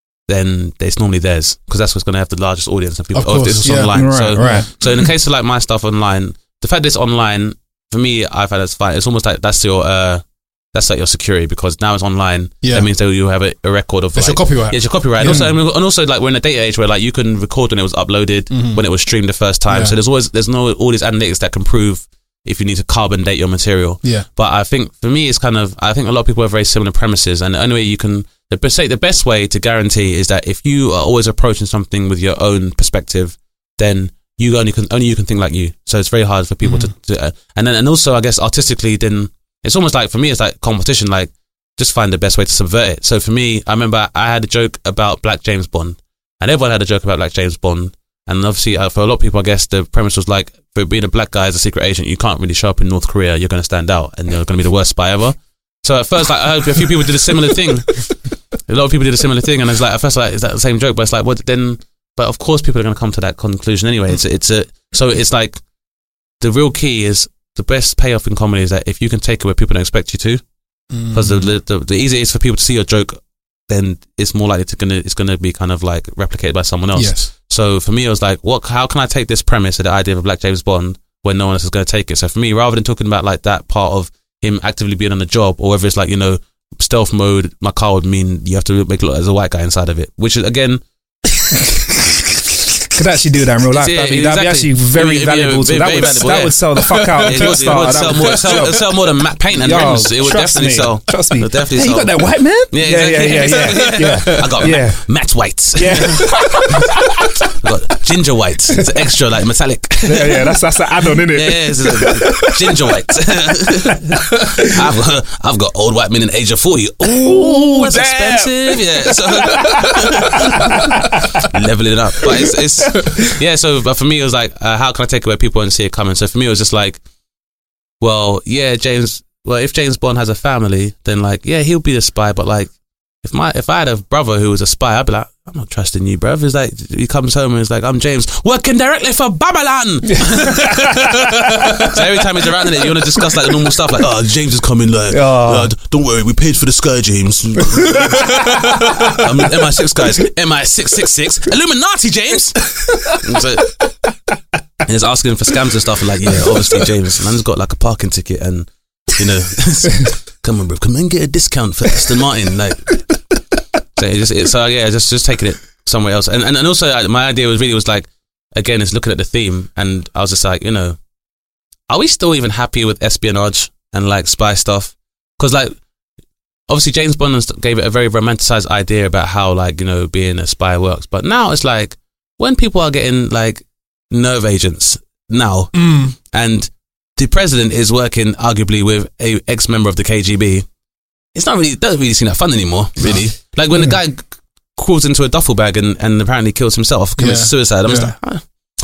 then it's normally theirs because that's what's going to have the largest audience of people. Of course, oh, this is yeah. online. Right, so, right. so in the case of like my stuff online, the fact that it's online, for me, I find that's fine. It's almost like that's your, uh, that's like your security because now it's online. Yeah. That means that you have a, a record of It's like, your copyright. Yeah, it's your copyright. And, also, and also, like we're in a data age where like you can record when it was uploaded, when it was streamed the first time. Yeah. So there's always there's no all these analytics that can prove if you need to carbon date your material. Yeah. But I think for me, it's kind of I think a lot of people have very similar premises, and the only way you can the best the best way to guarantee is that if you are always approaching something with your own perspective, then you only can only you can think like you. So it's very hard for people to, to uh, and then and also I guess artistically, then it's almost like for me it's like competition. Like just find the best way to subvert it. So for me, I remember I had a joke about Black James Bond, and everyone had a joke about Black James Bond. And obviously, uh, for a lot of people, I guess the premise was like, for being a black guy as a secret agent, you can't really show up in North Korea. You're going to stand out, and you're going to be the worst spy ever. So at first, like, I heard a few people did a similar thing. A lot of people did a similar thing, and it's like at first, like, is that the same joke? But it's like, what then? But of course, people are going to come to that conclusion anyway. It's it's a so it's like the real key is the best payoff in comedy is that if you can take it where people don't expect you to, because the, the the easier it is for people to see your joke, then it's more likely to gonna it's gonna be kind of like replicated by someone else. Yes. So for me, it was like, what? How can I take this premise of the idea of a Black James Bond, when no one else is going to take it. So for me, rather than talking about like that part of him actively being on the job, or whether it's like, you know, stealth mode, my car would mean you have to make it look like there's a white guy inside of it, which is again could actually do that in real life. Yeah, that'd, be, exactly. that'd be actually very It'd be- valuable. it'd be to, that very would, valuable, that yeah. would sell the fuck out. it would, it would Kickstarter. sell That more, would sell, sell more than matte paint and Yo, rims. It would trust definitely me, sell. Trust me. It would definitely Hey, you sell. got that white man? Yeah, yeah, yeah, yeah, exactly. yeah, yeah. I got Yeah. matte, matte whites. Yeah. I got ginger whites. It's extra like metallic. yeah, yeah, that's that's an add-on, isn't it? Yeah, it's a ginger white. I've got, I've got old white men in age of forty. Ooh, that's damn. expensive. Yeah, so leveling it up. But it's, it's yeah. So, but for me, it was like, uh, how can I take away people and see it coming? So for me, it was just like, well, yeah, James. Well, if James Bond has a family, then like, yeah, he'll be a spy. But like, if my if I had a brother who was a spy, I'd be like, I'm not trusting you, bruv. It's like, he comes home and he's like, I'm James, working directly for Babylon. So every time he's around in it, you want to discuss like the normal stuff, like, oh, James is coming, like, Oh. uh, don't worry, we paid for the Sky, James. I'm M I six guys, M I six six six, Illuminati, James. And so, and he's asking for scams and stuff, and like, yeah, obviously, James, man's got like a parking ticket, and you know, come on, bro, come and get a discount for Aston Martin, like. So, it just, it, so yeah, just just taking it somewhere else, and and, and also uh, my idea was really was like, again, it's looking at the theme, and I was just like, you know, are we still even happy with espionage and like spy stuff? Because like, obviously James Bond gave it a very romanticized idea about how like, you know, being a spy works, but now it's like when people are getting like nerve agents now, Mm. and the president is working arguably with a ex member of the K G B. It's not really, doesn't really seem that fun anymore, really. No. Like when the guy crawls into a duffel bag and, and apparently kills himself, commits Yeah. suicide, I'm Yeah. just like, huh.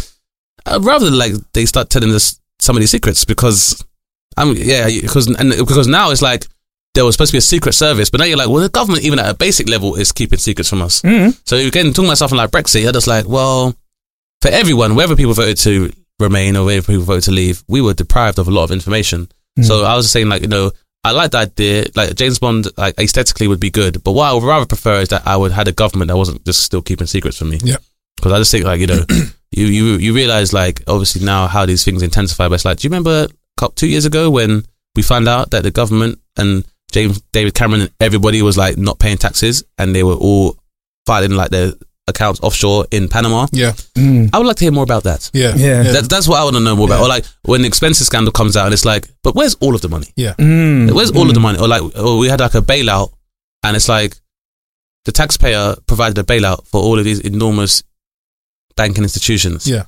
I'd rather like they start telling us some of these secrets, because I'm, yeah, because, and because now it's like there was supposed to be a secret service, but now you're like, well, the government, even at a basic level, is keeping secrets from us. Mm-hmm. So again, talking about something like Brexit, you're just like, well, for everyone, whether people voted to remain or whether people voted to leave, we were deprived of a lot of information. Mm-hmm. So I was just saying, like, you know, I like the idea, like James Bond, like aesthetically would be good, but what I would rather prefer is that I would had a government that wasn't just still keeping secrets from me. Yeah. Because I just think, like, you know, you, you you realize, like, obviously now how these things intensify, but it's like, do you remember a couple, two years ago when we found out that the government and James David Cameron and everybody was like not paying taxes, and they were all filing like their accounts offshore in Panama? Yeah. Mm. I would like to hear more about that. Yeah. Yeah. Yeah. That, that's what I want to know more about. Yeah. Or like when the expenses scandal comes out and it's like, but where's all of the money? Yeah. Mm. Where's all of the money? Or like, or we had like a bailout, and it's like the taxpayer provided a bailout for all of these enormous banking institutions. Yeah.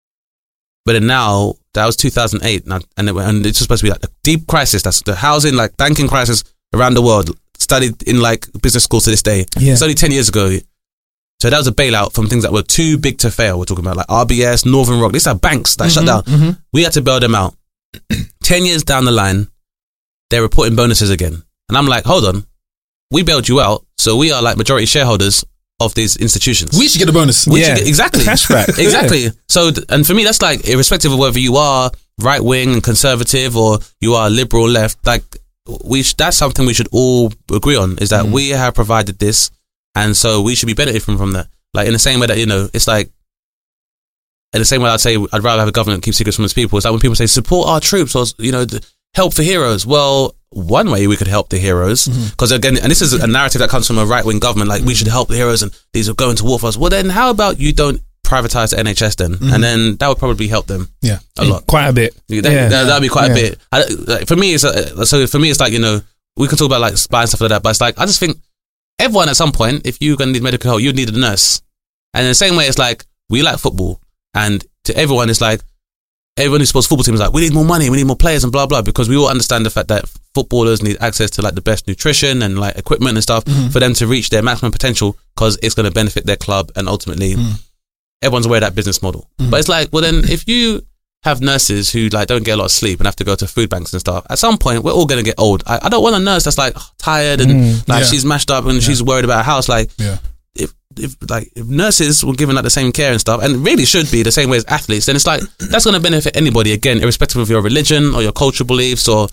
But then now, that was two thousand eight, and, and, it, and it's supposed to be like a deep crisis. That's the housing, like banking crisis around the world, studied in like business schools to this day. Yeah. It's only ten years ago. So that was a bailout from things that were too big to fail. We're talking about like R B S, Northern Rock. These are banks that shut down. Mm-hmm. We had to bail them out. ten years down the line, they're reporting bonuses again. And I'm like, hold on. We bailed you out, so we are like majority shareholders of these institutions. We should get a bonus. We Yeah. should get, exactly. Cashback. Exactly. So, th- and for me, that's like, irrespective of whether you are right wing and conservative or you are liberal left, like, we sh- that's something we should all agree on, is that mm. we have provided this, and so we should be benefiting from, from that. Like, in the same way that, you know, it's like, in the same way I'd say I'd rather have a government keep secrets from its people. It's like when people say support our troops or, you know, help for heroes. Well, one way we could help the heroes, because mm-hmm. again, and this is a narrative that comes from a right-wing government, like, mm-hmm. we should help the heroes and these are going to war for us. Well, then how about you don't privatize the N H S then? Mm-hmm. And then that would probably help them yeah. a lot. Quite a bit. That, yeah. that, that'd be quite yeah. a bit. I, like, for me, it's a, so for me, it's like, you know, we can talk about like spy and stuff like that, but it's like, I just think everyone at some point, if you're going to need medical help, you need a nurse. And in the same way, it's like, we like football, and to everyone, it's like, everyone who supports football teams is like, we need more money, we need more players and blah, blah, because we all understand the fact that footballers need access to like the best nutrition and like equipment and stuff mm-hmm. for them to reach their maximum potential, because it's going to benefit their club, and ultimately mm. everyone's aware of that business model. Mm. But it's like, well then, if you have nurses who like don't get a lot of sleep and have to go to food banks and stuff, at some point we're all going to get old. I, I don't want a nurse that's like tired and mm. like yeah. she's mashed up and yeah. she's worried about her house. Like yeah. if if like if nurses were given like the same care and stuff, and really should be the same way as athletes, then it's like that's going to benefit anybody, again, irrespective of your religion or your cultural beliefs or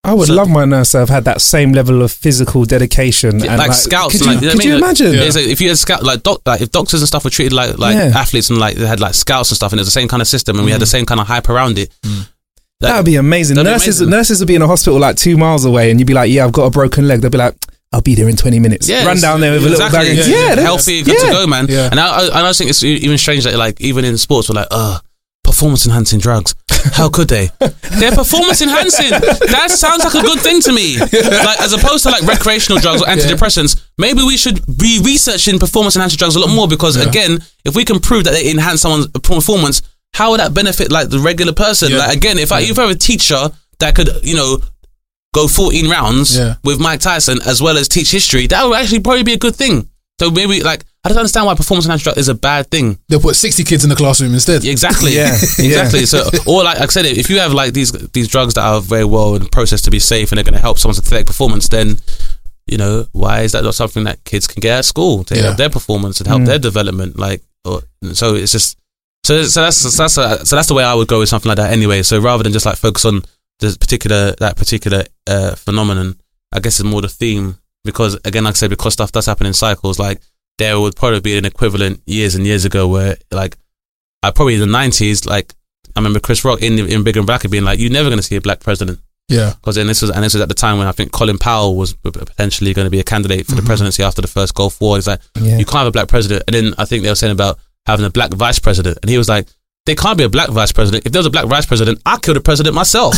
I would So- love my nurse to have had that same level of physical dedication. Yeah, and like, scouts, Could you, like, you know could what I you mean? imagine? It's like, if you had scout, like, doc, like if doctors and stuff were treated like like Yeah. athletes and like they had like scouts and stuff, and it was the same kind of system, and we had the same kind of hype around it. That would be amazing. that'd be Nurses, amazing. nurses would be in a hospital like two miles away, and you'd be like, "Yeah, I've got a broken leg." They'll be like, "I'll be there in twenty minutes." Yeah, Run down there with exactly. a little bag. Yeah, Yeah, that's- healthy, good yeah. to go, man. Yeah. And I, I, I just think it's even strange that like even in sports we're like, uh, performance enhancing drugs. How could they? They're performance enhancing. That sounds like a good thing to me. Like as opposed to like recreational drugs or antidepressants. Maybe we should be researching performance enhancing drugs a lot more because Yeah. again, if we can prove that they enhance someone's performance, how would that benefit like the regular person? Yeah. Like again, if I if I have a teacher that could, you know, go fourteen rounds Yeah. with Mike Tyson as well as teach history, that would actually probably be a good thing. So maybe like I don't understand why performance enhancing drug is a bad thing. They'll put sixty kids in the classroom instead. Exactly. Yeah. Exactly. So, or like I said, if you have like these these drugs that are very well processed to be safe and they're going to help someone's athletic performance, then you know why is that not something that kids can get at school to Yeah. help their performance and help their development? Like, or, so it's just so so that's so that's a, so that's the way I would go with something like that anyway. So rather than just like focus on this particular that particular uh, phenomenon, I guess it's more the theme because again, like I said, because stuff does happen in cycles, like. There would probably be an equivalent years and years ago where, like, I probably in the nineties, like, I remember Chris Rock in in Big and Black being like, "You're never going to see a black president," Yeah. because then this was and this was at the time when I think Colin Powell was p- potentially going to be a candidate for the presidency after the first Gulf War. He's like, Yeah. "You can't have a black president," and then I think they were saying about having a black vice president, and he was like, "There can't be a black vice president. If there was a black vice president, I'd kill the president myself."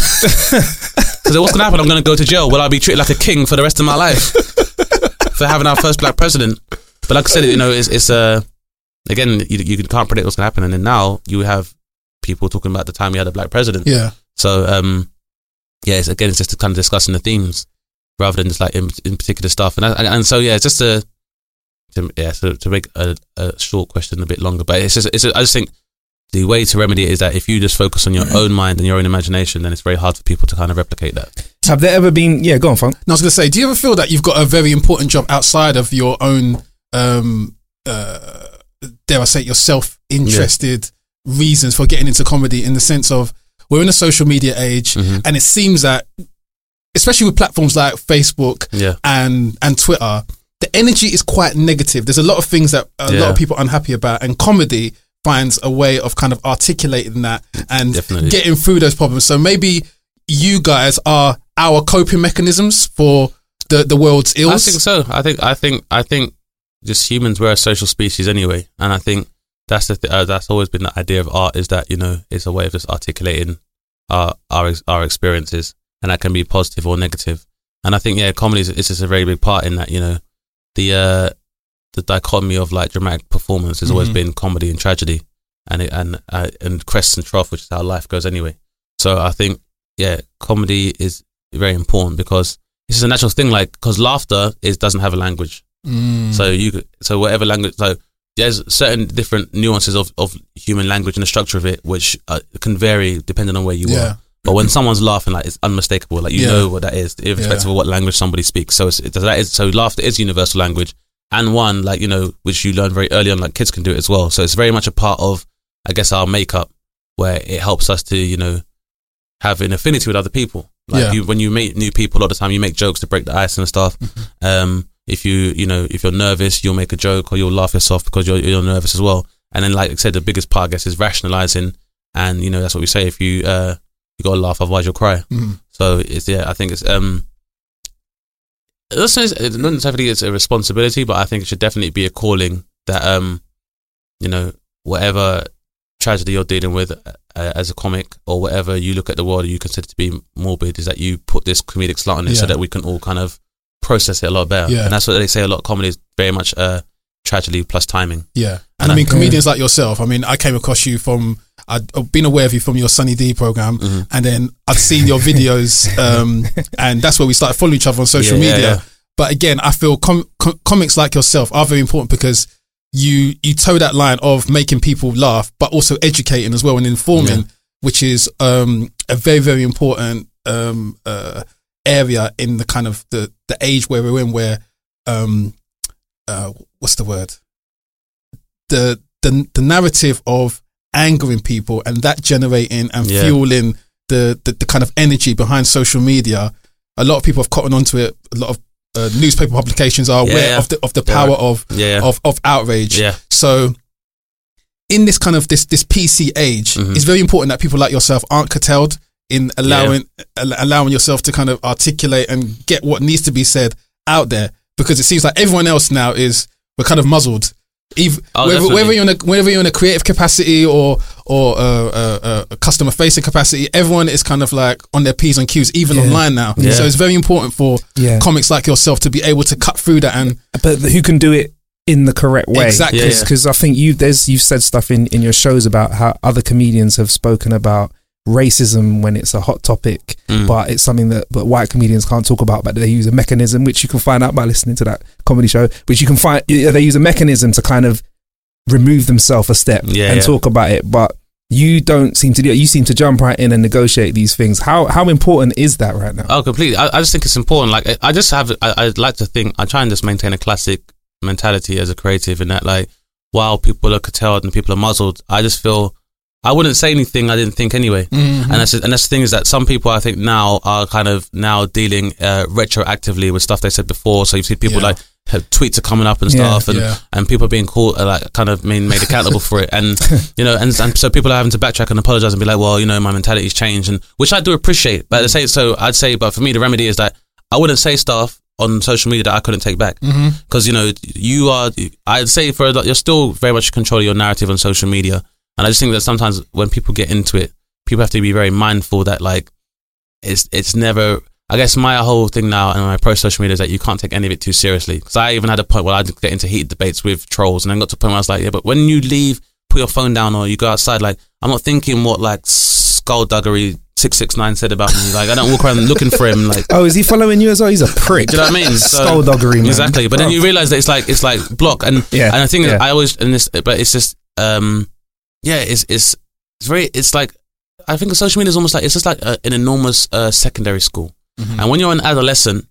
Because what's going to happen? I'm going to go to jail. Will I be treated like a king for the rest of my life for having our first black president? But like I said, you know, it's it's uh, again, you you can't predict what's going to happen, and then now you have people talking about the time we had a black president. Yeah. So um, yeah, it's, again, it's just kind of discussing the themes rather than just like in, in particular stuff, and I, and so yeah, it's just a to, yeah, so to make a, a short question a bit longer, but it's just it's a, I just think the way to remedy it is that if you just focus on your own mind and your own imagination, then it's very hard for people to kind of replicate that. Have there ever been? Yeah, go on, Funk. No, I was going to say, do you ever feel that you've got a very important job outside of your own, um, uh, dare I say, it, your self-interested reasons for getting into comedy? In the sense of we're in a social media age, Mhm. and it seems that, especially with platforms like Facebook Yeah. and and Twitter, the energy is quite negative. There's a lot of things that a lot Yeah. of people are unhappy about, and comedy finds a way of kind of articulating that and Definitely. getting through those problems. So maybe you guys are our coping mechanisms for the, the world's ills. I think so. I think I think I think just humans were a social species anyway, and I think that's the th- uh, that's always been the idea of art, is that, you know, it's a way of just articulating our our ex- our experiences, and that can be positive or negative. And I think yeah, comedy is, is just a very big part in that. You know, the uh, the dichotomy of like dramatic performance has always Mhm. been comedy and tragedy, and it, and uh, and crests and troughs, which is how life goes anyway. So I think yeah, comedy is very important because it's just a natural thing. Like, because laughter is doesn't have a language, Mm. so you could- so whatever language. So there's certain different nuances of, of human language and the structure of it, which uh, can vary depending on where you Yeah. are. But when someone's laughing, like, it's unmistakable. Like, you Yeah. know what that is, irrespective Yeah. of what language somebody speaks. So it's, it, that is so laughter is universal language, and one, like, you know, which you learn very early on. Like, kids can do it as well. So it's very much a part of, I guess, our makeup, where it helps us to, you know, have an affinity with other people. Like Yeah. you, when you meet new people, a lot of the time you make jokes to break the ice and stuff. Um, if you, you know, if you're nervous, you'll make a joke or you'll laugh yourself because you're you're nervous as well. And then, like I said, the biggest part, I guess, is rationalizing. And you know, that's what we say. If you uh, you gotta laugh, otherwise you'll cry. Mhm. So it's yeah, I think it's um, it's not it's not necessarily it's a responsibility, but I think it should definitely be a calling that um, you know, whatever tragedy you're dealing with uh, as a comic, or whatever you look at the world you consider to be morbid, is that you put this comedic slant on it, so Yeah. that we can all kind of process it a lot better. Yeah. And that's what they say. A lot of comedy is very much uh, tragedy plus timing. Yeah. And And I mean, I- comedians like yourself, I mean, I came across you from, I'd I've been aware of you from your Sunny D program, Mhm. and then I'd seen your videos, um, and that's where we started following each other on social Yeah, yeah, media. yeah. But again, I feel com- com- comics like yourself are very important because you you toe that line of making people laugh, but also educating as well and informing, Yeah. which is um, a very, very important um, uh, area in the kind of the, the age where we're in, where, um, uh, what's the word? The, the, the narrative of angering people and that generating and Yeah. fueling the, the, the kind of energy behind social media a lot of people have cottoned onto it. A lot of uh, newspaper publications are aware yeah. of the of the power yeah. of yeah. of of outrage. Yeah. So in this kind of this this P C age, Mhm. it's very important that people like yourself aren't curtailed in allowing al- allowing yourself to kind of articulate and get what needs to be said out there, because it seems like everyone else now is we're kind of muzzled. Even, Oh, whether, definitely. whether you're in a whether you're in a creative capacity or or uh, uh, uh, a customer facing capacity, everyone is kind of like on their P's and Q's, even Yeah. online now. Yeah. So it's very important for Yeah. comics like yourself to be able to cut through that and but who can do it in the correct way? Exactly. Yeah, yeah. Because I think you there's you've said stuff in, in your shows about how other comedians have spoken about racism when it's a hot topic, Mm. but it's something that but white comedians can't talk about. But they use a mechanism which you can find out by listening to that comedy show, which you can find they use a mechanism to kind of remove themselves a step Yeah, and yeah. talk about it. But you don't seem to do it. You seem to jump right in and negotiate these things. How how important is that right now? Oh, completely. I, I just think it's important. Like, I, I just have, I, I like to think, I try and just maintain a classic mentality as a creative in that, like, while people are curtailed and people are muzzled, I just feel, I wouldn't say anything I didn't think anyway. Mhm. And that's just, and that's the thing is that some people I think now are kind of now dealing uh, retroactively with stuff they said before. So you see people Yeah. like have tweets are coming up and Yeah. stuff, and Yeah. and people are being called uh, like kind of being made accountable for it, and you know, and, and so people are having to backtrack and apologize and be like, well, you know, my mentality's changed, and which I do appreciate. But I say so, I'd say, but for me, the remedy is that I wouldn't say stuff on social media that I couldn't take back, because you know, you are. I'd say for you're still very much in control of your narrative on social media, and I just think that sometimes when people get into it, people have to be very mindful that like it's it's never. I guess my whole thing now and my pro social media is that you can't take any of it too seriously. Because I even had a point where I'd get into heated debates with trolls, and then got to a point where I was like, yeah, but when you leave, put your phone down or you go outside, like, I'm not thinking what like skullduggery six six nine said about me. Like, I don't walk around looking for him. Like, Oh, is he following you as well? He's a prick. do you know what I mean? So- Skullduggery, man. Exactly. But then you realize that it's like, it's like block. And, Yeah, and I think that yeah. I always, and this, but it's just, um, yeah, it's, it's, it's very, it's like, I think social media is almost like, it's just like a, an enormous uh, secondary school. And when you're an adolescent,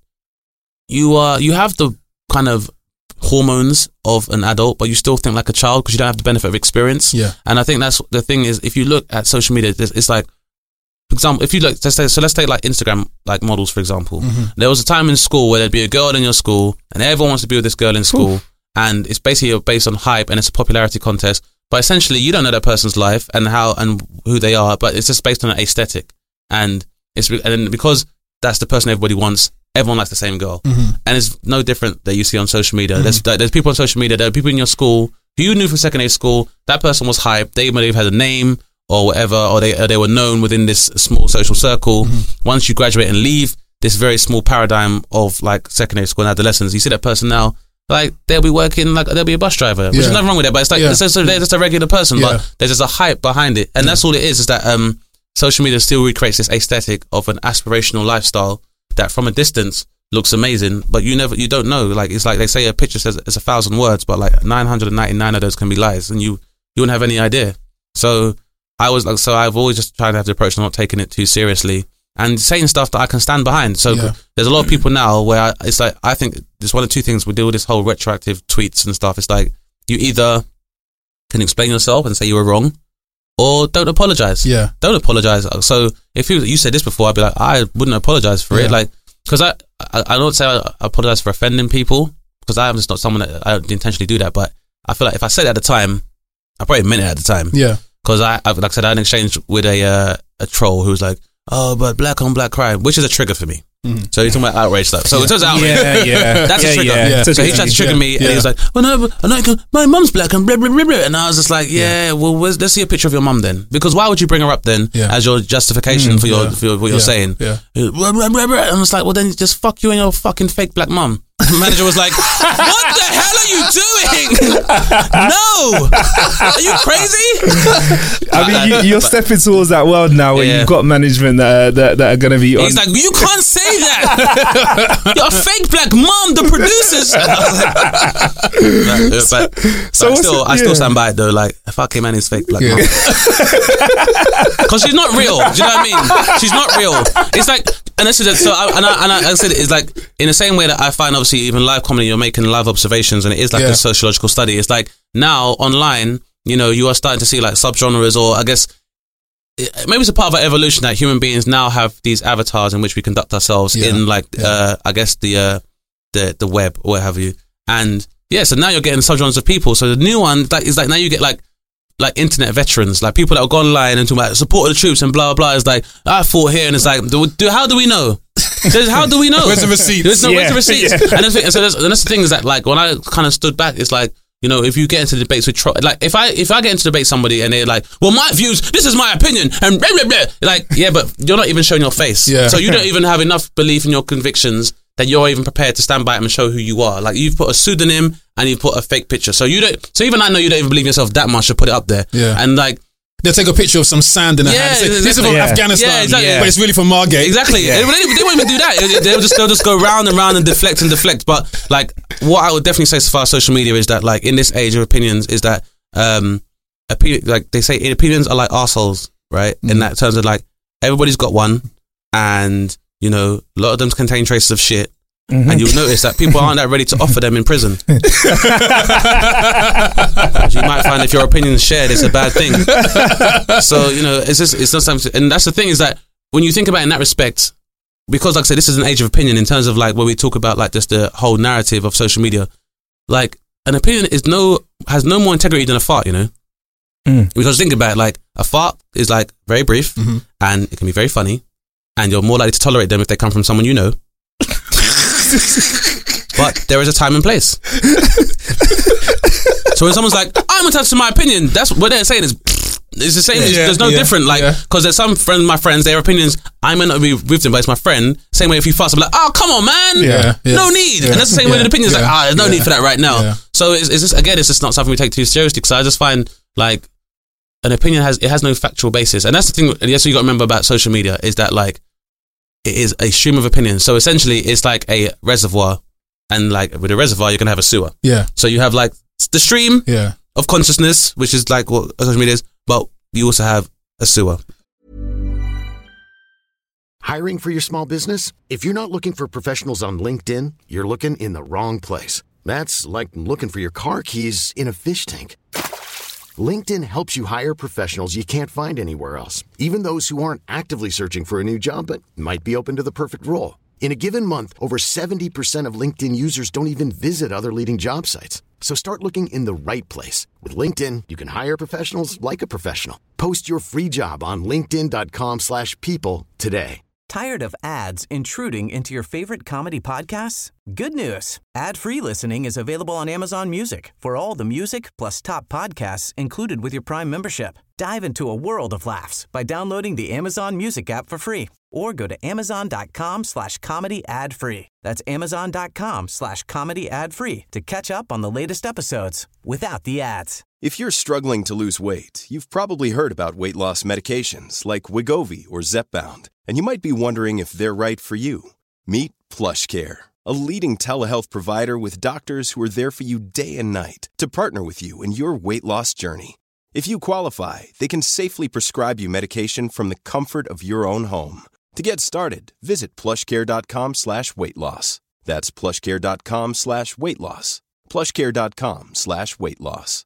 you are you have the kind of hormones of an adult, but you still think like a child because you don't have the benefit of experience. Yeah. And I think that's the thing is, if you look at social media, it's, it's like, for example, if you look, let's say, so let's take like Instagram like models for example. There was a time in school where there'd be a girl in your school, and everyone wants to be with this girl in school, and it's basically based on hype and it's a popularity contest. But essentially, you don't know that person's life and how and who they are, but it's just based on an aesthetic, and it's and then because that's the person everybody wants. Everyone likes the same girl, Mm-hmm. and it's no different that you see on social media. There's there's people on social media. There are people in your school who you knew from secondary school. That person was hyped. They might have had a name or whatever, or they or they were known within this small social circle. Mm-hmm. Once you graduate and leave this very small paradigm of like secondary school and adolescence, you see that person now. Like they'll be working, like they'll be a bus driver, which Yeah. is nothing wrong with it. But it's like Yeah. it's just, they're just a regular person, Yeah. but there's just a hype behind it, and that's all it is. Is that um, social media still recreates this aesthetic of an aspirational lifestyle that from a distance looks amazing, but you never, you don't know. Like it's like they say a picture says it's a thousand words, but like nine hundred ninety-nine of those can be lies, and you you wouldn't have any idea. So I was like, so I've always just tried to have the approach of not taking it too seriously and saying stuff that I can stand behind. So Yeah. there's a lot of people now where I, it's like I think there's one of two things we deal with this whole retroactive tweets and stuff. It's like you either can explain yourself and say you were wrong, or don't apologize. Yeah. Don't apologize. So if you you said this before, I'd be like, I wouldn't apologize for Yeah. it. Like, because I, I I don't say I apologize for offending people, because I'm just not someone that I don't intentionally do that. But I feel like if I said it at the time, I probably meant it at the time. Yeah. Because I, I, like I said, I had an exchange with a uh, a troll who was like, "Oh, but black on black crime," which is a trigger for me. So he's talking about outrage stuff. So in terms of outrage, Yeah, yeah. that's yeah, a trigger. Yeah. Yeah. So he tried to trigger Yeah. me, and Yeah. he was like, "Well, no, but I'm not, my mum's black and blah, blah, blah, blah." And I was just like, "Yeah, well, where's, let's see a picture of your mum then, because why would you bring her up then Yeah. as your justification Mm, for your yeah. for your, what you're Yeah. saying?" Yeah. Blah, blah, blah, blah. And I was like, "Well, then just fuck you and your fucking fake black mum." The manager was like, "What the hell are you doing? No, are you crazy?" I mean, you, you're stepping towards that world now where Yeah. you've got management that are, that, that are going to be on. He's like, "You can't say that. You're a fake black mom. The producers." Like, but, but So I what's still, it- I still yeah. stand by it though. Like, fuck him and his fake black Yeah. mom, because she's not real. Do you know what I mean? She's not real. It's like, and this is so. I, and I, and I, I said it's like in the same way that I find obviously even live comedy, you're making live observations, and it is like Yeah. a sociological study. It's like now online, you know, you are starting to see like subgenres, or I guess maybe it's a part of our evolution that human beings now have these avatars in which we conduct ourselves Yeah. in, like, Yeah. uh, I guess the uh, the the web or what have you. And yeah, so now you're getting subgenres of people. So the new one like is like now you get like like internet veterans, like people that will go online and talk about support of the troops and blah blah blah. It's like I fought here, and it's like, do, do how do we know? There's, how do we know? Where's the receipts? There's no Yeah. where's the receipts. Yeah. And, that's, and so that's, and that's the thing is that like when I kind of stood back, it's like, you know, if you get into debates with tro- like if I if I get into debate somebody and they're like, well, my views, this is my opinion, and blah blah blah, like yeah, but you're not even showing your face, Yeah. so you don't even have enough belief in your convictions that you're even prepared to stand by them and show who you are. Like you've put a pseudonym and you've put a fake picture, so you don't. So even I know you don't even believe yourself that much to put it up there, Yeah. and like. They'll take a picture of some sand in a Yeah, hand. Say, this is exactly. from Yeah. Afghanistan, Yeah, exactly. but it's really from Margate. Exactly. Yeah. They, they, they won't even do that. They'll just they'll just go round and round and deflect and deflect. But like, what I would definitely say so far as social media is that like in this age of opinions is that um, opi- like they say opinions are like arseholes, right? Mm. In that terms of like everybody's got one, and you know a lot of them contain traces of shit. Mm-hmm. And you'll notice that people aren't that ready to offer them in prison. You might find if your opinion is shared, it's a bad thing. So, you know, it's just, it's not something, and that's the thing is that when you think about it in that respect, because like I said, this is an age of opinion in terms of like when we talk about like just the whole narrative of social media, like an opinion is no, has no more integrity than a fart, you know? Mm. Because think about it, like a fart is like very brief Mm-hmm. and it can be very funny and you're more likely to tolerate them if they come from someone you know. But there is a time and place. So when someone's like, I'm attached to my opinion, that's what they're saying is, it's the same. Yeah, it's, yeah, there's no yeah, different. Like, yeah. because there's some friends, my friends, their opinions, I may not be with them, but it's my friend. Same way if you fuss, I'm like, oh, come on, man. Yeah, yeah. No need. Yeah, And that's the same way yeah, with opinions. Like, yeah, ah, there's no yeah, need for that right now. yeah. So it's, it's just, again, it's just not something we take too seriously because I just find like an opinion has, it has no factual basis. And that's the thing, and that's what you got to remember about social media is that like, it is a stream of opinions. So essentially it's like a reservoir. And like with a reservoir, you're going to have a sewer. Yeah. So you have like the stream Yeah. of consciousness, which is like what social media is, but you also have a sewer. Hiring for your small business? If you're not looking for professionals on LinkedIn, you're looking in the wrong place. That's like looking for your car keys in a fish tank. LinkedIn helps you hire professionals you can't find anywhere else, even those who aren't actively searching for a new job but might be open to the perfect role. In a given month, over seventy percent of LinkedIn users don't even visit other leading job sites. So start looking in the right place. With LinkedIn, you can hire professionals like a professional. Post your free job on linkedin.com slash people today. Tired of ads intruding into your favorite comedy podcasts? Good news. Ad-free listening is available on Amazon Music for all the music plus top podcasts included with your Prime membership. Dive into a world of laughs by downloading the Amazon Music app for free or go to amazon.com slash comedy ad free. That's amazon.com slash comedy ad free to catch up on the latest episodes without the ads. If you're struggling to lose weight, you've probably heard about weight loss medications like Wegovy or Zepbound, and you might be wondering if they're right for you. Meet PlushCare, a leading telehealth provider with doctors who are there for you day and night to partner with you in your weight loss journey. If you qualify, they can safely prescribe you medication from the comfort of your own home. To get started, visit plushcare.com slash weight loss. That's plushcare.com slash weight loss. plushcare.com slash weight loss.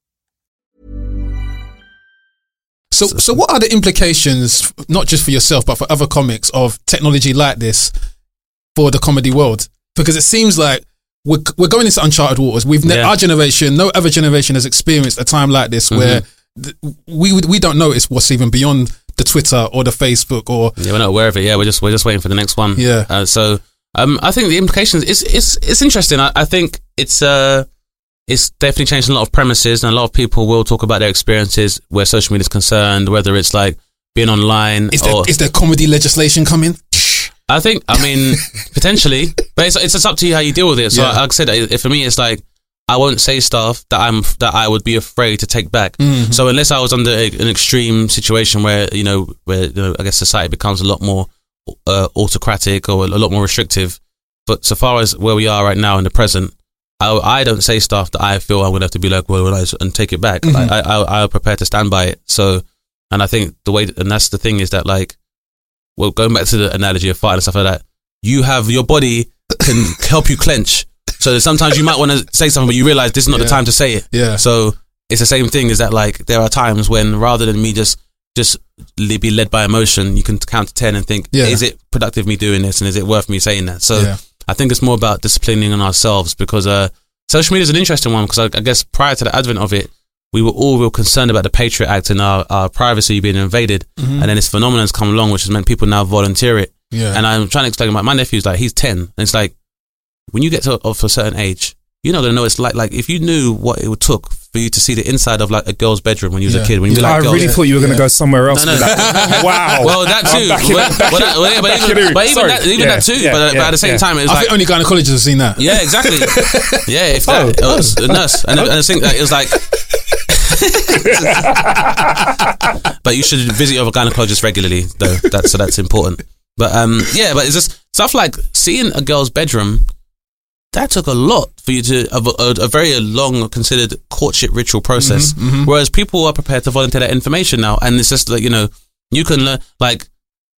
So, so what are the implications, not just for yourself, but for other comics, of technology like this for the comedy world? Because it seems like we're, we're going into uncharted waters. We've ne- Yeah. Our generation, no other generation has experienced a time like this Mm-hmm. where th- we we don't notice what's even beyond the Twitter or the Facebook or Yeah, we're not aware of it. Yeah, we're just we're just waiting for the next one. Yeah. Uh, so um, I think the implications it's it's it's interesting. I, I think it's uh it's definitely changed a lot of premises, and a lot of people will talk about their experiences where social media is concerned, whether it's like being online is or there, is there comedy legislation coming? I think, I mean, potentially, but it's, it's just up to you how you deal with it. So, Yeah. like I said, if for me, it's like I won't say stuff that I'm that I would be afraid to take back. Mhm. So, unless I was under a, an extreme situation where you know, where you know, I guess society becomes a lot more uh, autocratic or a lot more restrictive. But so far as where we are right now in the present, I, I don't say stuff that I feel I'm going to have to be like, well, well, and take it back. Mhm. Like, I, I I'm prepared to stand by it. So, and I think the way, and that's the thing is that like. Well, going back to the analogy of fighting and stuff like that, you have your body can help you clench. So sometimes you might want to say something, but you realize this is not Yeah. the time to say it. Yeah. So it's the same thing. Is that like there are times when rather than me just just li- be led by emotion. You can count to ten and think, Yeah. is it productive me doing this, and is it worth me saying that? So Yeah. I think it's more about disciplining on ourselves, because uh, social media is an interesting one, because I, I guess prior to the advent of it, we were all real concerned about the Patriot Act and our, our privacy being invaded. Mhm. And then this phenomenon's come along, which has meant people now volunteer it. Yeah. And I'm trying to explain, like, my nephew's like, he's ten. And it's like, when you get to of a certain age, you're not going to know it's like, like if you knew what it would took for you to see the inside of like a girl's bedroom when you was Yeah. a kid, when you were like, I girls, really thought you were going to go somewhere else. No, no. with that. Wow. Well, that I'm too. back in- Well, back well, in- that- well, yeah, but back even, in- but even sorry. that, even Yeah, that too. yeah, but, yeah, but at the same yeah. time, it was I like, think only gynecologists have seen that. yeah, exactly. Yeah, if that, Oh, it was a nurse, and, and I think that it was like. But you should visit your gynecologist regularly, though. That's so that's important. But um, yeah, but it's just stuff like seeing a girl's bedroom. That took a lot for you to a, a, a very long considered courtship ritual process. Mhm, mhm. Whereas people are prepared to volunteer that information now, and it's just like, you know, you can learn like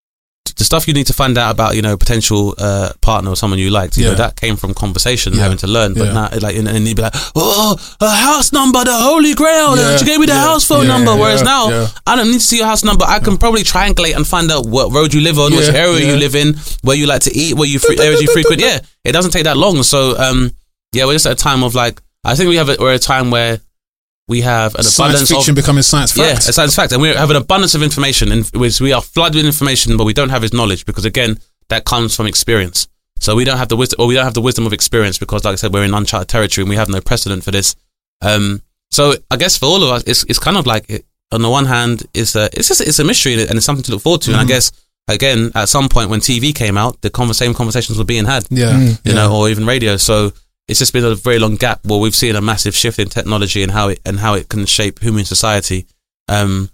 the stuff you need to find out about, you know, potential uh, partner or someone you liked. You Yeah. know, that came from conversation, Yeah. having to learn. But Yeah. now, like, and, and you'd be like, oh, a house number, the holy grail. Yeah. She gave me the Yeah. house phone Yeah. number. Whereas Yeah. now, Yeah. I don't need to see your house number. I can probably triangulate and find out what road you live on, which Yeah. area Yeah. you live in, where you like to eat, where you fre- areas you frequent. Yeah, it doesn't take that long. So, um, yeah, we're just at a time of like, I think we have a, we're at a time where we have an Science abundance fiction of becoming science fact. yeah, a science fact, and we have an abundance of information, and which we are flooded with information, but we don't have his knowledge, because again, that comes from experience. So we don't have the wisdom, or we don't have the wisdom of experience, because, like I said, we're in uncharted territory and we have no precedent for this. Um, so I guess for all of us, it's it's kind of like, it, on the one hand, it's a it's just it's a mystery and it's something to look forward to. Mm-hmm. And I guess again, at some point when T V came out, the conver- same conversations were being had. Yeah. Mm. You Yeah. know, or even radio. So it's just been a very long gap where we've seen a massive shift in technology and how it and how it can shape human society. Um,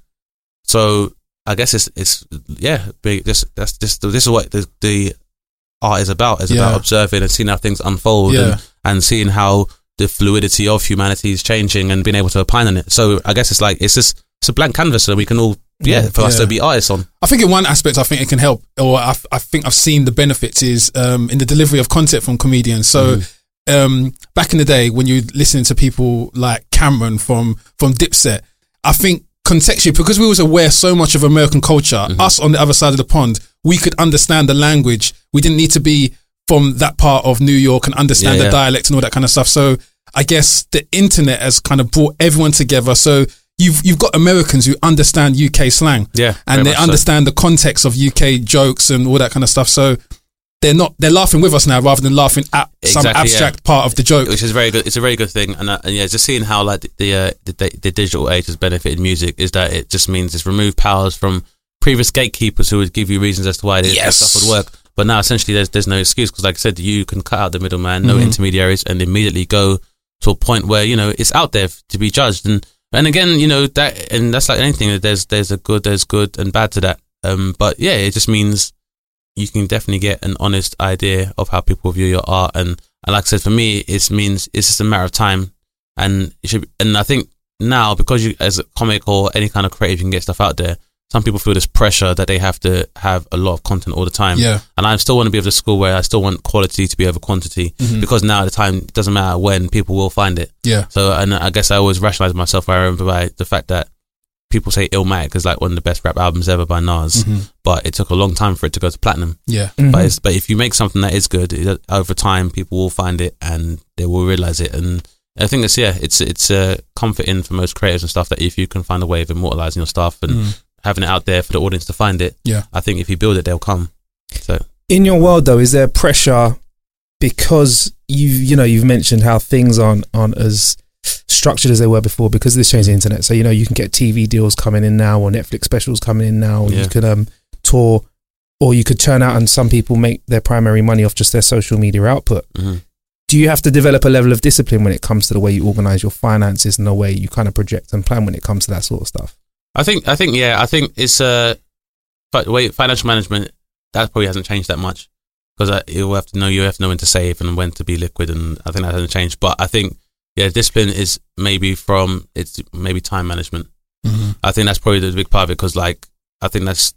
so I guess it's it's yeah, big, just that's just this is what the, the art is about. It's Yeah. about observing and seeing how things unfold Yeah. and, and seeing how the fluidity of humanity is changing and being able to opine on it. So I guess it's like it's just it's a blank canvas that we can all yeah for us Yeah. to be artists on. I think in one aspect, I think it can help, or I, I think I've seen the benefits is um, in the delivery of content from comedians. So um, back in the day, when you listening to people like Cameron from from Dipset, I think contextually, because we was aware so much of American culture, us on the other side of the pond, we could understand the language. We didn't need to be from that part of New York and understand Yeah, the yeah. dialect and all that kind of stuff. So I guess the internet has kind of brought everyone together. So you've you've got Americans who understand U K slang. Yeah, very And they much so. understand the context of U K jokes and all that kind of stuff. So they're not they're laughing with us now rather than laughing at some Exactly, abstract yeah. part of the joke. Which is very good. It's a very good thing, and, uh, and yeah, just seeing how like the the, uh, the the digital age has benefited music is that it just means it's removed powers from previous gatekeepers who would give you reasons as to why this Yes. stuff would work. But now essentially there's there's no excuse, because like I said, you can cut out the middleman, no Mhm. intermediaries, and immediately go to a point where you know it's out there to be judged. And and again, you know that, and that's like anything. There's there's a good, there's good and bad to that. Um, but yeah, it just means you can definitely get an honest idea of how people view your art. And, and like I said, for me, it means it's just a matter of time. And it should, and I think now, because you, as a comic or any kind of creative, you can get stuff out there. Some people feel this pressure that they have to have a lot of content all the time. Yeah. And I still want to be of the school where I still want quality to be over quantity, Mhm. because now at the time, it doesn't matter when, people will find it. Yeah. So, and I guess I always rationalize myself where I remember by the fact that people say Illmatic is like one of the best rap albums ever by Nas, Mhm. but it took a long time for it to go to platinum. Yeah. But it's, but if you make something that is good, it, over time people will find it and they will realize it. And I think it's yeah, it's it's uh, comforting for most creators and stuff that if you can find a way of immortalizing your stuff and Mm. having it out there for the audience to find it, Yeah. I think if you build it, they'll come. So In your world, though, is there pressure because you you know you've mentioned how things aren't aren't as structured as they were before because of this change in the internet? So you know you can get T V deals coming in now, or Netflix specials coming in now, or Yeah. you can um, tour, or you could turn out and some people make their primary money off just their social media output. mm-hmm. Do you have to develop a level of discipline when it comes to the way you organize your finances and the way you kind of project and plan when it comes to that sort of stuff? I think I think yeah, I think it's uh, but wait, financial management that probably hasn't changed that much because uh, you have to know you have to know when to save and when to be liquid, and I think that hasn't changed. But I think yeah, discipline is maybe from it's maybe time management. Mm-hmm. I think that's probably the big part of it because like I think that's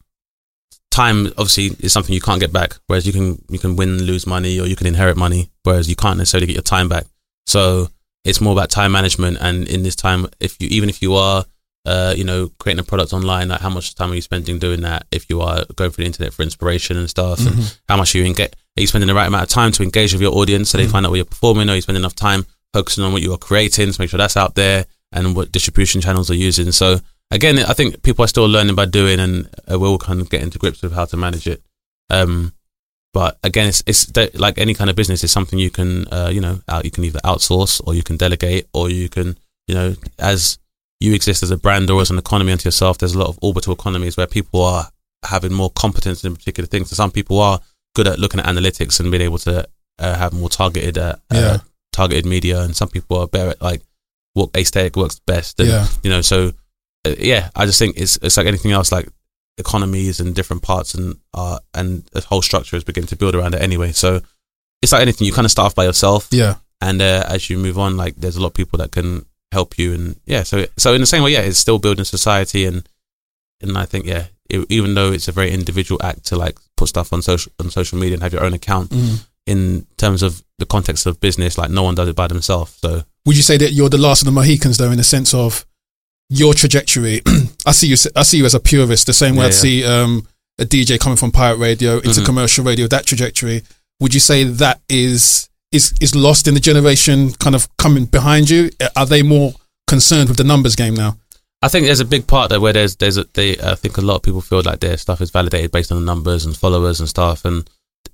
time obviously is something you can't get back, whereas you can you can win, lose money, or you can inherit money, whereas you can't necessarily get your time back. So it's more about time management, and in this time, if you even if you are uh, you know, creating a product online, like how much time are you spending doing that? If you are going through the internet for inspiration and stuff, Mm-hmm. and how much are you engage? Are you spending the right amount of time to engage with your audience so they Mm-hmm. find out what you're performing? Or are you spending enough time focusing on what you are creating to make sure that's out there and what distribution channels are using? So again, I think people are still learning by doing, and uh, we'll kind of get into grips with how to manage it. Um, but again, it's, it's de- like any kind of business, it's something you can, uh, you know, out, you can either outsource or you can delegate, or you can, you know, as you exist as a brand or as an economy unto yourself, there's a lot of orbital economies where people are having more competence in particular things. So some people are good at looking at analytics and being able to uh, have more targeted, uh, Yeah. uh, targeted media, and some people are better at like what aesthetic works best. And, Yeah. you know, so uh, yeah, I just think it's it's like anything else, like economies and different parts and uh, and the whole structure is beginning to build around it anyway. So it's like anything, you kind of start off by yourself, Yeah. and uh, as you move on, like there's a lot of people that can help you, and yeah, so so in the same way, yeah, it's still building society, and and I think yeah, it, even though it's a very individual act to like put stuff on social on social media and have your own account, Mm. in terms of the context of business, like no one does it by themselves. So Would you say that you're the last of the Mohicans, though, in the sense of your trajectory? I see you. I see you as a purist, the same way Yeah, I'd yeah. see um, a D J coming from pirate radio into Mhm. commercial radio. That trajectory. Would you say that is is is lost in the generation kind of coming behind you? Are they more concerned with the numbers game now? I think there's a big part there where there's there's a, they I think a lot of people feel like their stuff is validated based on the numbers and followers and stuff. And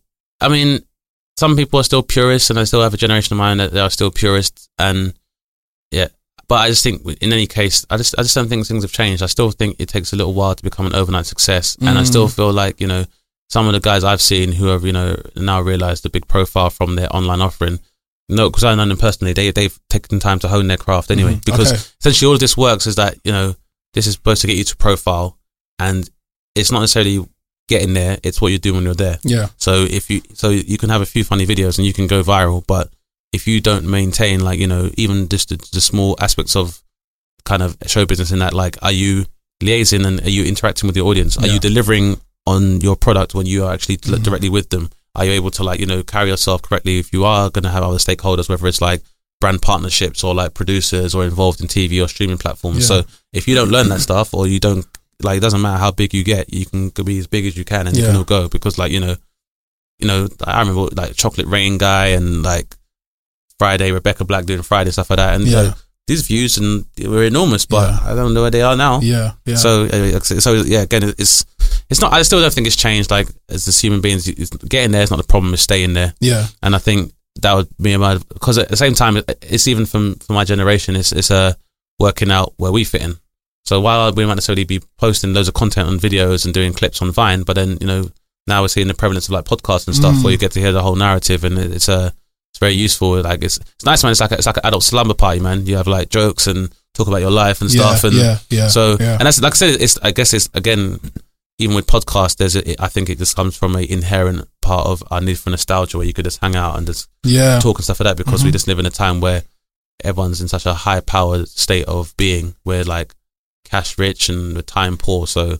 I mean, some people are still purists, and I still have a generation of mine that they are still purists. And yeah, but I just think in any case, I just I just don't think things have changed. I still think it takes a little while to become an overnight success, and I still feel like, you know, some of the guys I've seen who have, you know, now realised the big profile from their online offering. No, because I know them personally. They they've taken time to hone their craft anyway. Mhm. Because Okay. essentially all of this works is that, you know, this is supposed to get you to profile, and it's not necessarily getting there. It's what you do when you're there. Yeah. So if you so you can have a few funny videos and you can go viral, but if you don't maintain, like, you know, even just the, the small aspects of kind of show business in that, like, are you liaising and are you interacting with your audience? Are Yeah. you delivering on your product when you are actually Mhm. directly with them? Are you able to, like, you know, carry yourself correctly if you are going to have other stakeholders, whether it's like brand partnerships or like producers or involved in T V or streaming platforms? Yeah. So if you don't learn that stuff, or you don't, like, it doesn't matter how big you get, you can be as big as you can and you Yeah. can all go, because, like, you know, you know, I remember like Chocolate Rain guy and like Friday, Rebecca Black doing Friday, stuff like that. And Yeah. so these views and were enormous, but Yeah. I don't know where they are now. Yeah. Yeah. So, uh, so yeah, again, it's it's not. I still don't think it's changed. Like, as as human beings, it's, getting there is not the problem. It's staying there. Yeah. And I think that would be my, because at the same time, it's even from for my generation, it's it's a uh, working out where we fit in. So while we might necessarily be posting loads of content on videos and doing clips on Vine, but then, you know, now we're seeing the prevalence of like podcasts and stuff, Mm. where you get to hear the whole narrative, and it's a uh, it's very useful. Like, it's it's nice, man. It's like a, it's like an adult slumber party, man. You have like jokes and talk about your life and Yeah, stuff, and yeah, yeah, so yeah. and that's, like I said, it's I guess it's, again, even with podcasts, there's a, I think it just comes from an inherent part of our need for nostalgia, where you could just hang out and just Yeah. talk and stuff like that, because Mhm. we just live in a time where everyone's in such a high powered state of being, where like cash rich and we're time poor. So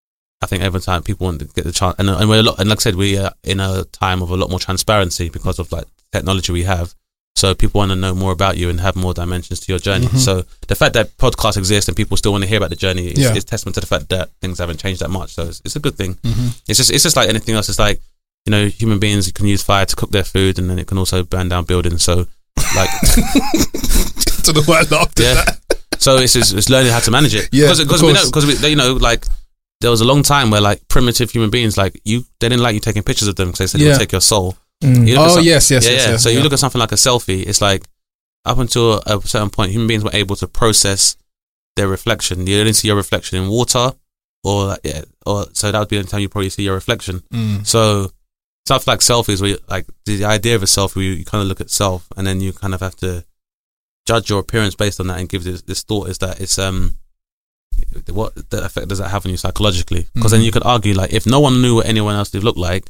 I think every time people want to get the chance, and, and we're a lot, and like I said, we are in a time of a lot more transparency because of like technology we have. So people want to know more about you and have more dimensions to your journey. Mhm. So the fact that podcasts exist and people still want to hear about the journey is, Yeah. is testament to the fact that things haven't changed that much. So it's, it's a good thing. Mhm. It's just it's just like anything else. It's like, you know, human beings can use fire to cook their food, and then it can also burn down buildings. So like, to the word after yeah. that. So it's, it's it's learning how to manage it. Yeah, because of because we course. know because we you know like there was a long time where like primitive human beings, like you, they didn't like you taking pictures of them because they said it Yeah. would take your soul. Mm. You look at Oh, some- yes, yes, yeah, yes, yeah. yes, So you yeah. look at something like a selfie. It's like up until a certain point, human beings were able to process their reflection. You only see your reflection in water, or like, yeah, or so that would be the only time you probably see your reflection. Mm. So stuff like selfies, where you, like the idea of a selfie, you, you kind of look at self, and then you kind of have to judge your appearance based on that, and give this, this thought is that it's um what the effect does that have on you psychologically? Because then Mhm. you could argue, like, if no one knew what anyone else did look like,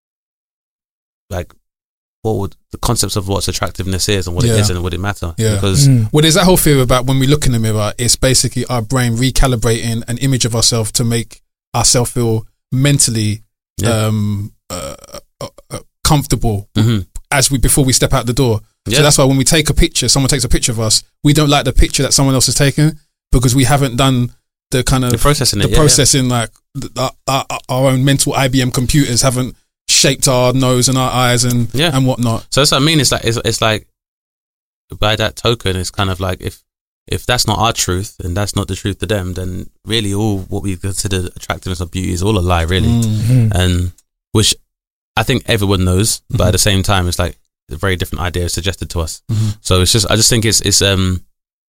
like what would the concepts of what's attractiveness is and what Yeah. it isn't, would it matter? Yeah. Because Mm. Well, there's that whole theory about when we look in the mirror, it's basically our brain recalibrating an image of ourselves to make ourselves feel mentally Yeah. um, uh, uh, uh, comfortable Mhm. as we before we step out the door. Yeah. So that's why when we take a picture, someone takes a picture of us, we don't like the picture that someone else has taken because we haven't done the kind of The processing it, the yeah, processing like the, our, our own mental I B M computers haven't shaped our nose and our eyes and Yeah. and whatnot. So that's what I mean. It's like it's, it's like by that token, it's kind of like if if that's not our truth and that's not the truth to them, then really all what we consider attractiveness or beauty is all a lie, really. Mm-hmm. And which I think everyone knows, but at the same time, it's like a very different idea is suggested to us. Mm-hmm. So it's just I just think it's it's um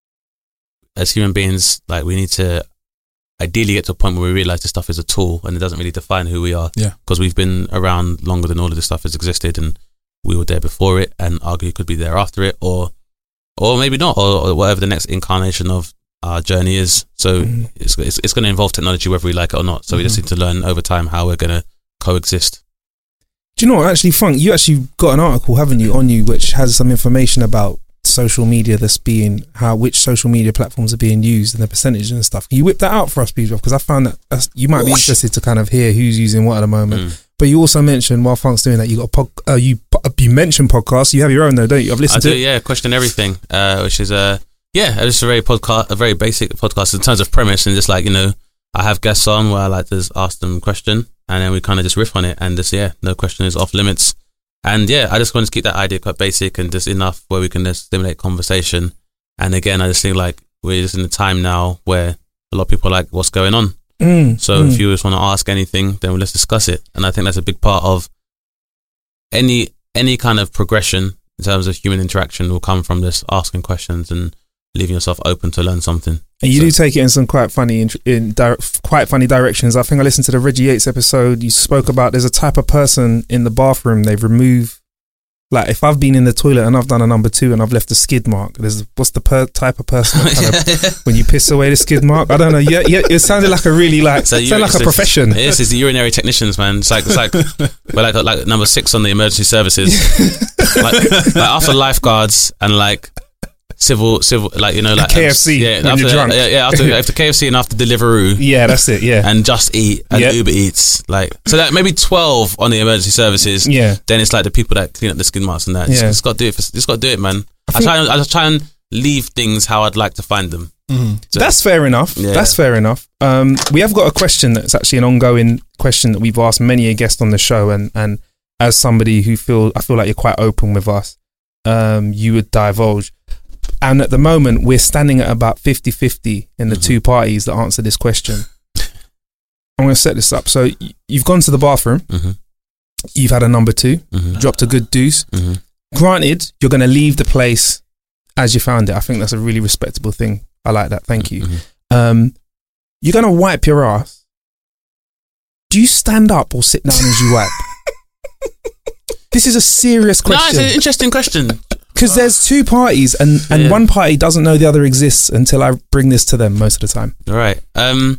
as human beings, like we need to ideally get to a point where we realize this stuff is a tool and it doesn't really define who we are. Yeah. Because we've been around longer than all of this stuff has existed, and we were there before it, and arguably could be there after it, or or maybe not, or, or whatever the next incarnation of our journey is. So Mm-hmm. it's, it's it's going to involve technology whether we like it or not. So we just need to learn over time how we're going to coexist. Do you know what? Actually, Funk, you actually got an article, haven't you, on you, which has some information about social media that's being, how, which social media platforms are being used and the percentage and stuff. Can you whip that out for us, please? Because I found that that's, you might be interested to kind of hear who's using what at the moment. Mm. But you also mentioned, while Funk's doing that, you got a pod, uh, you you mentioned podcasts. You have your own though, don't you? I've I listened do, to it. yeah. Question Everything, uh, which is a yeah, just a very podcast, a very basic podcast in terms of premise, and just like, you know, I have guests on where I like to just ask them a question, and then we kind of just riff on it, and just yeah, no question is off limits. And yeah, I just want to keep that idea quite basic and just enough where we can just stimulate conversation. And again, I just think like we're just in a time now where a lot of people are like, what's going on? Mm, So mm. if you just want to ask anything, then let's discuss it. And I think that's a big part of any any kind of progression in terms of human interaction will come from this asking questions and leaving yourself open to learn something. And you So- do take it in some quite funny, in, in di- quite funny directions. I think I listened to the Reggie Yates episode. You spoke about there's a type of person in the bathroom they remove. Like if I've been in the toilet and I've done a number two and I've left a skid mark, there's what's the per- type of person that kind of, when you piss away the skid mark? I don't know. Yeah, yeah. It sounded like a really like So sounded you- like a it's- profession. It is. It's the urinary technicians, man. It's like it's like we're like like number six on the emergency services. like, like after lifeguards and like civil civil like, you know, like K F C yeah, when after, you're drunk. yeah, yeah, after after K F C and after Deliveroo. Yeah, that's it. Yeah, And Just Eat and Yep. Uber Eats, like so that maybe twelve on the emergency services. Yeah. Then it's like the people that clean up the skid marks and that. Just, Yeah. just got to do it. For, just got to do it, man. I, think- try and I just try and leave things how I'd like to find them. So- that's fair enough. Yeah. That's fair enough. Um, we have got a question that's actually an ongoing question that we've asked many a guest on the show, and and as somebody who feel I feel like you're quite open with us, um, you would divulge. And at the moment, we're standing at about fifty-fifty in the Mhm. two parties that answer this question. I'm going to set this up. So y- you've gone to the bathroom, Mhm. you've had a number two, Mhm. dropped a good deuce. Mhm. Granted, you're going to leave the place as you found it. I think that's a really respectable thing. I like that. Thank you. Mhm. Um, you're going to wipe your ass. Do you stand up or sit down as you wipe? This is a serious No, it's question. an interesting question. Because there's two parties, and, and Yeah. one party doesn't know the other exists until I bring this to them most of the time. All right. Um,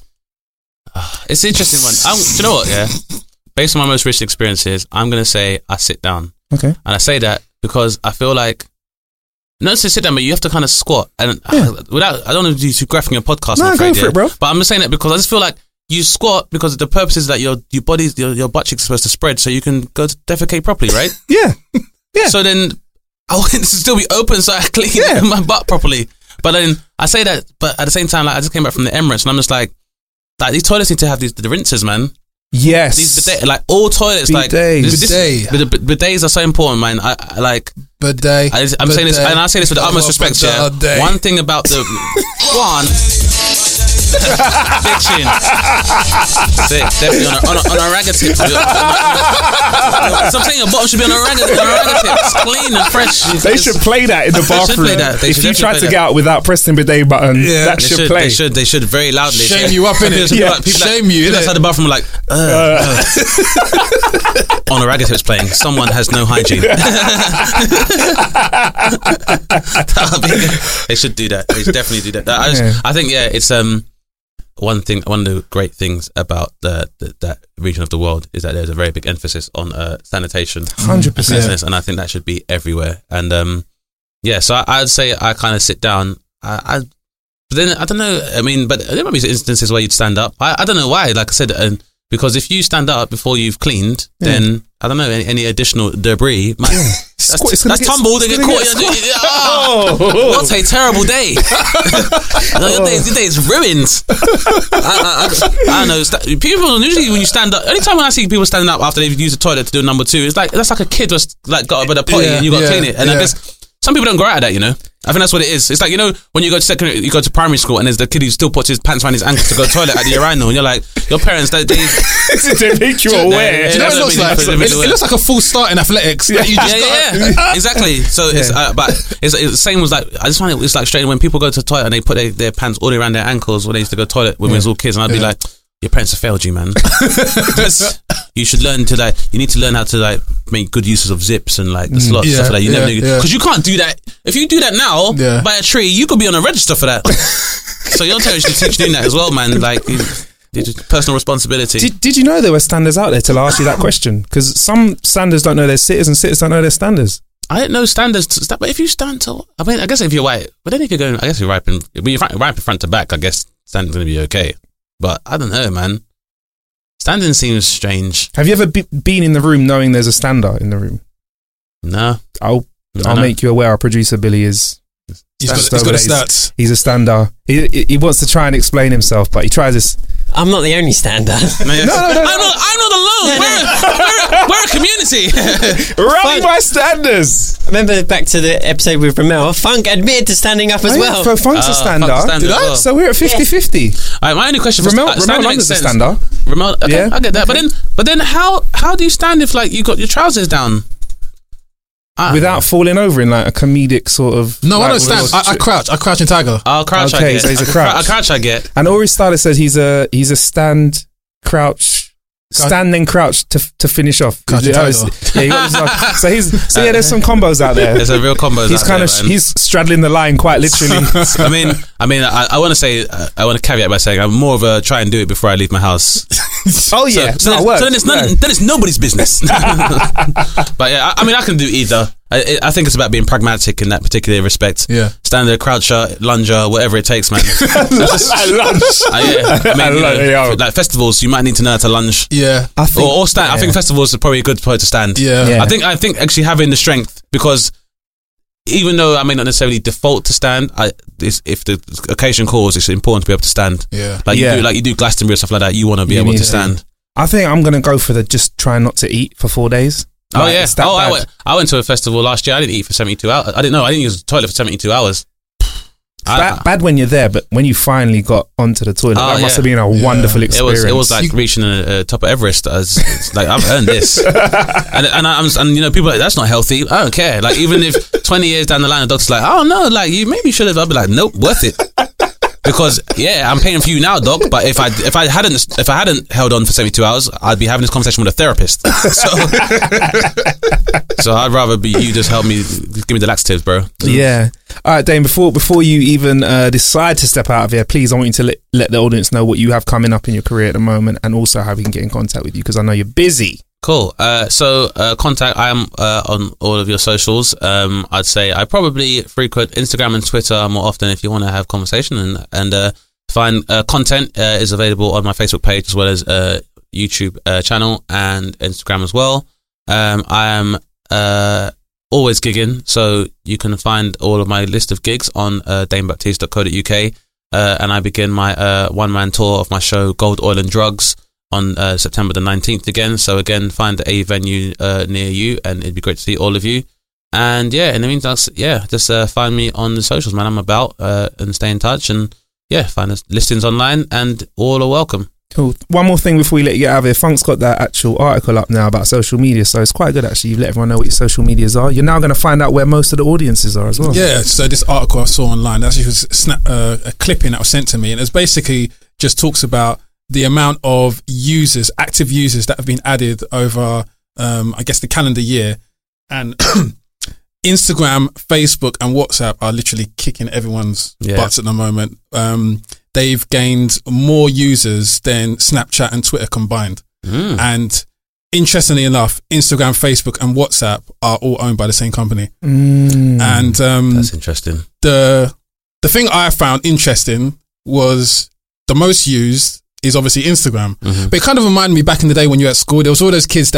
ah, it's an interesting one. I'm, do you know what? Yeah. Based on my most recent experiences, I'm gonna say I sit down, Okay. and I say that because I feel like not to sit down, but you have to kind of squat. And Yeah. uh, without, I don't want to do too graphic in a podcast. No, I'm afraid, go for yeah. it, bro. But I'm just saying that because I just feel like you squat because the purpose is that your your body's your, your butt cheeks are supposed to spread so you can go to defecate properly, right? Yeah. Yeah. So then I want it to still be open so I clean Yeah. my butt properly. But then I say that, but at the same time, like I just came back from the Emirates and I'm just like, like these toilets need to have these the rinses, man. Yes. These bidet, like all toilets, like Bidets. this- this- Bidet. bid- bidets are so important, man. I, I like. Bidet. I, I'm saying this, and I say this with the utmost respect. Yeah, Bidet. one thing about the one. Bitching. That's it. Definitely on a, on a, on a ragga tip. So I'm saying your bottom should be on a ragga, on a ragga tip. It's clean and fresh. They It's- should play that in the They should bathroom. play that. They If should you definitely try play to that. get out without pressing bidet button, Yeah. that They should, should, play. they should, they should very loudly. Shame you up in it. People, Yeah. like, people Shame like, you, people innit? outside the bathroom are like, uh, uh. on a ragga tip's playing. Someone has no hygiene. They should do that. They should definitely do that. I, just, Yeah. I think, yeah, it's um one thing. One of the great things about the, the that region of the world is that there's a very big emphasis on uh, sanitation, one hundred percent. cleanliness, and I think that should be everywhere. And um, yeah, so I, I'd say I kind of sit down. I, I but then I don't know. I mean, but there might be instances where you'd stand up. I, I don't know why. Like I said, and because if you stand up before you've cleaned, Yeah. then I don't know, any, any additional debris. Man, Yeah. That's, Squ- it's gonna that's get- tumbled and it's get gonna caught. get Yeah, squ- oh, what a terrible day. No, your, day your day is ruined. I, I, I, I don't know. sta- People, usually when you stand up, anytime when I see people standing up after they've used the toilet to do number two, it's like, that's like a kid just like got up at a potty Yeah, and you got to yeah, clean it. And I yeah. guess some people don't grow out of that, you know. I think that's what it is. It's like, you know, when you go to secondary, you go to primary school and there's the kid who still puts his pants around his ankles to go to the toilet at the urinal, and you're like, your parents, they, they, to make you aware. Do you know what it looks like? That's what It, it means. it looks like a full start in athletics. Yeah, That you just yeah, got- yeah, exactly. So it's, uh, but it's, it's the same as like, I just find it, it's like strange when people go to the toilet and they put their, their pants all the way around their ankles when they used to go to the toilet when we was all kids, and I'd be Yeah. like, your parents have failed you, man. That's- you should learn to like, you need to learn how to like make good uses of zips and like the slots, Yeah, stuff like that. You yeah, never, yeah. because you can't do that. If you do that now Yeah. by a tree, you could be on a register for that. So your parents should teach doing that as well, man. Like, you, it's personal responsibility. Did, did you know there were standards out there to ask you that question? Because some standards don't know their sitters and sitters don't know their standards. I didn't know standards to stand, but if you stand to, I mean, I guess if you're white, but then if you're going, I guess you're right in, when you're right in front to back, I guess standing's going to be okay. But I don't know, man. Standing seems strange. Have you ever be, been in the room knowing there's a stander in the room? No. I'll No, I'll no. make you aware. Our producer Billy is. He's got, just he's got over the there. stats. He's, he's a stander. He, he he wants to try and explain himself, but he tries this. I'm not the only stander. No, no, no, I'm, not, I'm not alone. We're, we're, we're a community. Running by standards. Remember back to the episode with Ramel, Funk admitted to standing up as Oh, yeah, well. So Funk's a Uh, stander. Funk's a stander Did as I? well. So we're at fifty-fifty. All right, my only question for Ramel, uh, Ramel standing makes London's a sense. stander. Ramel, okay, Yeah. I get that. But then, but then, how how do you stand if like you got your trousers down? I- Without falling over in like a comedic sort of. No, I like, don't stand. I, I crouch. I crouch in tiger. I'll crouch. I Okay, get. so he's a I crouch. crouch. I get. And Ori Styler says he's a he's a stand, crouch, stand then crouch to to finish off. Crouch Yeah, and it's- yeah, he got this one. So he's so yeah. There's some combos out there. There's a real combos. He's out kind there, of man. he's straddling the line quite literally. I mean, I mean, I, I want to say, uh, I want to caveat by saying I'm more of a try and do it before I leave my house. Oh yeah, So, so, no, then, work. so then it's none, Yeah. then it's nobody's business. But yeah, I, I mean, I can do either. I, I think it's about being pragmatic in that particular respect. Yeah. Stand there, croucher, lunger, whatever it takes, man. Lunge. Uh, yeah. I mean, you know, Yeah. like festivals, you might need to know how to lunge. Yeah. I think, Or, or stand. I yeah. think festivals are probably a good point to stand. Yeah. Yeah. I think I think actually having the strength, because even though I may not necessarily default to stand, I it's, if the occasion calls, it's important to be able to stand. Yeah. Like Yeah. you do, like you do Glastonbury or stuff like that. You want to be You able need to to. stand. I think I'm gonna go for the just try not to eat for four days. Oh Like, yeah. it's that Oh, I bad. went, I went to a festival last year. I didn't eat for seventy-two hours. I didn't know. I didn't use the toilet for seventy-two hours. I- Bad, bad when you're there, but when you finally got onto the toilet, Oh, that must yeah. have been a Yeah. wonderful It was experience. it was like reaching the uh, top of Everest. As it's like I've earned this, and and I'm and you know people are like that's not healthy. I don't care. Like even if twenty years down the line, the doctor's like, oh no, like you maybe should have. I'll be like, nope, worth it. Because yeah, I'm paying for you now, doc. But if I if I hadn't if I hadn't held on for seventy-two hours, I'd be having this conversation with a therapist. So, so I'd rather be you just help me, give me the laxatives, bro. Yeah. All right, Dane. Before before you even uh, decide to step out of here, please, I want you to let, let the audience know what you have coming up in your career at the moment, and also how we can get in contact with you because I know you're busy. Cool. Uh, so uh, contact. I am uh, on all of your socials. Um, I'd say I probably frequent Instagram and Twitter more often if you want to have conversation and and uh, find uh, content uh, is available on my Facebook page as well as uh, YouTube uh, channel and Instagram as well. Um, I am uh, always gigging, so you can find all of my list of gigs on uh, dane baptiste dot co dot uk. Uh, and I begin my uh, one man tour of my show Gold, Oil and Drugs on uh, September the nineteenth again. So again, find a venue uh, near you and it'd be great to see all of you. And yeah, in the meantime, yeah, just uh, find me on the socials, man. I'm about uh, and stay in touch and yeah, find us listings online and all are welcome. Cool. One more thing before we let you get out of here. Funk's got that actual article up now about social media, so it's quite good actually. You've let everyone know what your social medias are. You're now going to find out where most of the audiences are as well. Yeah, so this article I saw online, actually was a, snap, uh, a clipping that was sent to me, and it's basically just talks about the amount of users, active users that have been added over, um, I guess, the calendar year. And Instagram, Facebook, and WhatsApp are literally kicking everyone's Yeah. butts at the moment. Um, they've gained more users than Snapchat and Twitter combined. Mm. And interestingly enough, Instagram, Facebook, and WhatsApp are all owned by the same company. Mm. And um, That's interesting. the the thing I found interesting was the most used is obviously Instagram. Mhm. But it kind of reminded me back in the day when you were at school, there was all those kids that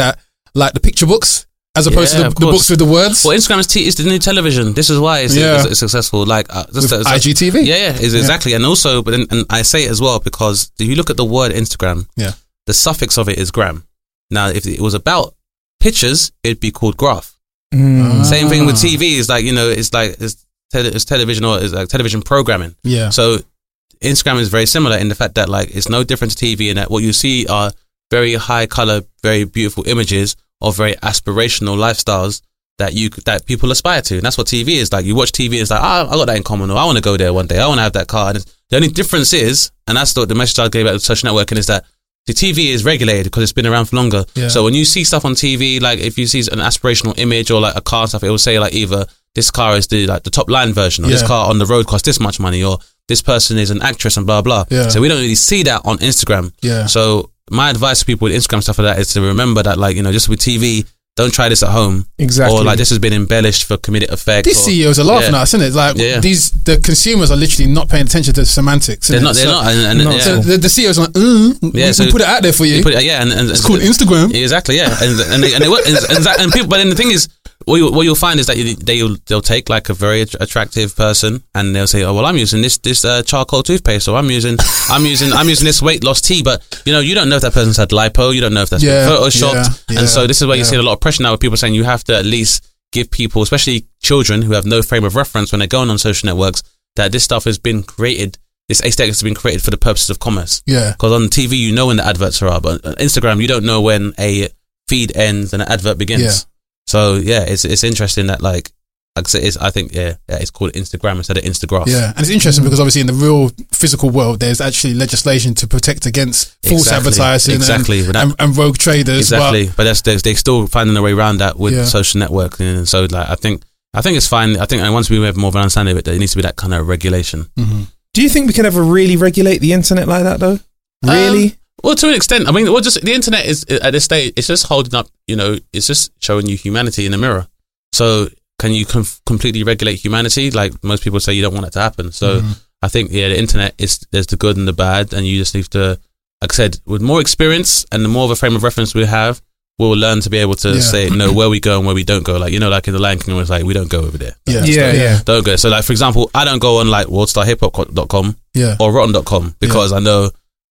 like the picture books as opposed Yeah, to of the, the course. books with the words. Well, Instagram is, t- is the new television. This is why it's, Yeah. it's, it's successful. Like uh, just, With uh, I G T V. Yeah, yeah, it's exactly. And also, but then, and I say it as well because if you look at the word Instagram, Yeah. the suffix of it is gram. Now, if it was about pictures, it'd be called graph. Mm. Same thing with T V. It's like, you know, it's like it's, tele- it's television or it's like television programming. Yeah. So Instagram is very similar in the fact that like it's no different to T V in that what you see are very high color, very beautiful images of very aspirational lifestyles that you that people aspire to, and that's what T V is like. You watch T V, it's like, ah, I got that in common, or I want to go there one day, I want to have that car. And it's, the only difference is, and that's the, the message I gave about social networking is that the T V is regulated because it's been around for longer. Yeah. So when you see stuff on T V, like if you see an aspirational image or like a car stuff, it will say like either this car is the like the top line version, or this Yeah. car on the road costs this much money, or this person is an actress and blah blah. Yeah. So we don't really see that on Instagram. Yeah. So my advice to people with Instagram stuff like that is to remember that, like, you know, just with T V, don't try this at home. Exactly. Or like this has been embellished for comedic effect. These or, C E Os are laughing yeah. at us, isn't it? Like Yeah. these, the consumers are literally not paying attention to the semantics. They're innit? not. They're So- not. And, and, Not yeah. So the, the C E Os are like, mm, Yeah, we, so- we put it out there for you. You put it- yeah, and, and it's called Instagram. Exactly, yeah, and and they, and, they, work- and, and, that- and people. But then the thing is, what, you, what you'll find is that you, they'll they'll take like a very att- attractive person, and they'll say, oh well, I'm using this this uh, charcoal toothpaste, or I'm using I'm using I'm using this weight loss tea. But you know, you don't know if that person's had lipo, you don't know if that's Yeah, been photoshopped, yeah, yeah, and so this is where you yeah. see a lot of pressure now with people saying you have to at least give people, especially children who have no frame of reference when they're going on social networks, that this stuff has been created. This aesthetic has been created for the purposes of commerce. Yeah. Because on T V, you know when the adverts are, but on Instagram, you don't know when a feed ends and an advert begins. Yeah. So yeah, it's it's interesting that like, like I said, it's, I think yeah, yeah, it's called Instagram instead of Instagraph. Yeah, and it's interesting because obviously in the real physical world, there's actually legislation to protect against false Exactly, advertising exactly, and, but that- and, and rogue traders. exactly. But, that's they're, they're still finding a way around that with Yeah. social networking, and so like I think I think it's fine. I think once we have more of an understanding of it, there needs to be that kind of regulation. But, Mhm. Do you think we could ever really regulate the internet like that, though? Really? Um, well, to an extent. I mean, well, just the internet is at this stage. It's just holding up. You know, it's just showing you humanity in the mirror. So, can you com- completely regulate humanity? Like most people say, you don't want it to happen. So, Mhm. I think yeah, the internet is there's the good and the bad, and you just need to, like I said, with more experience and the more of a frame of reference we have, we'll learn to be able to Yeah. say know where we go and where we don't go. Like you know, like in the Lion King, it's like we don't go over there. Yeah. Yeah, yeah. Don't go. So, like for example, I don't go on like worldstar hip hop dot com Yeah. or rotten dot com because I know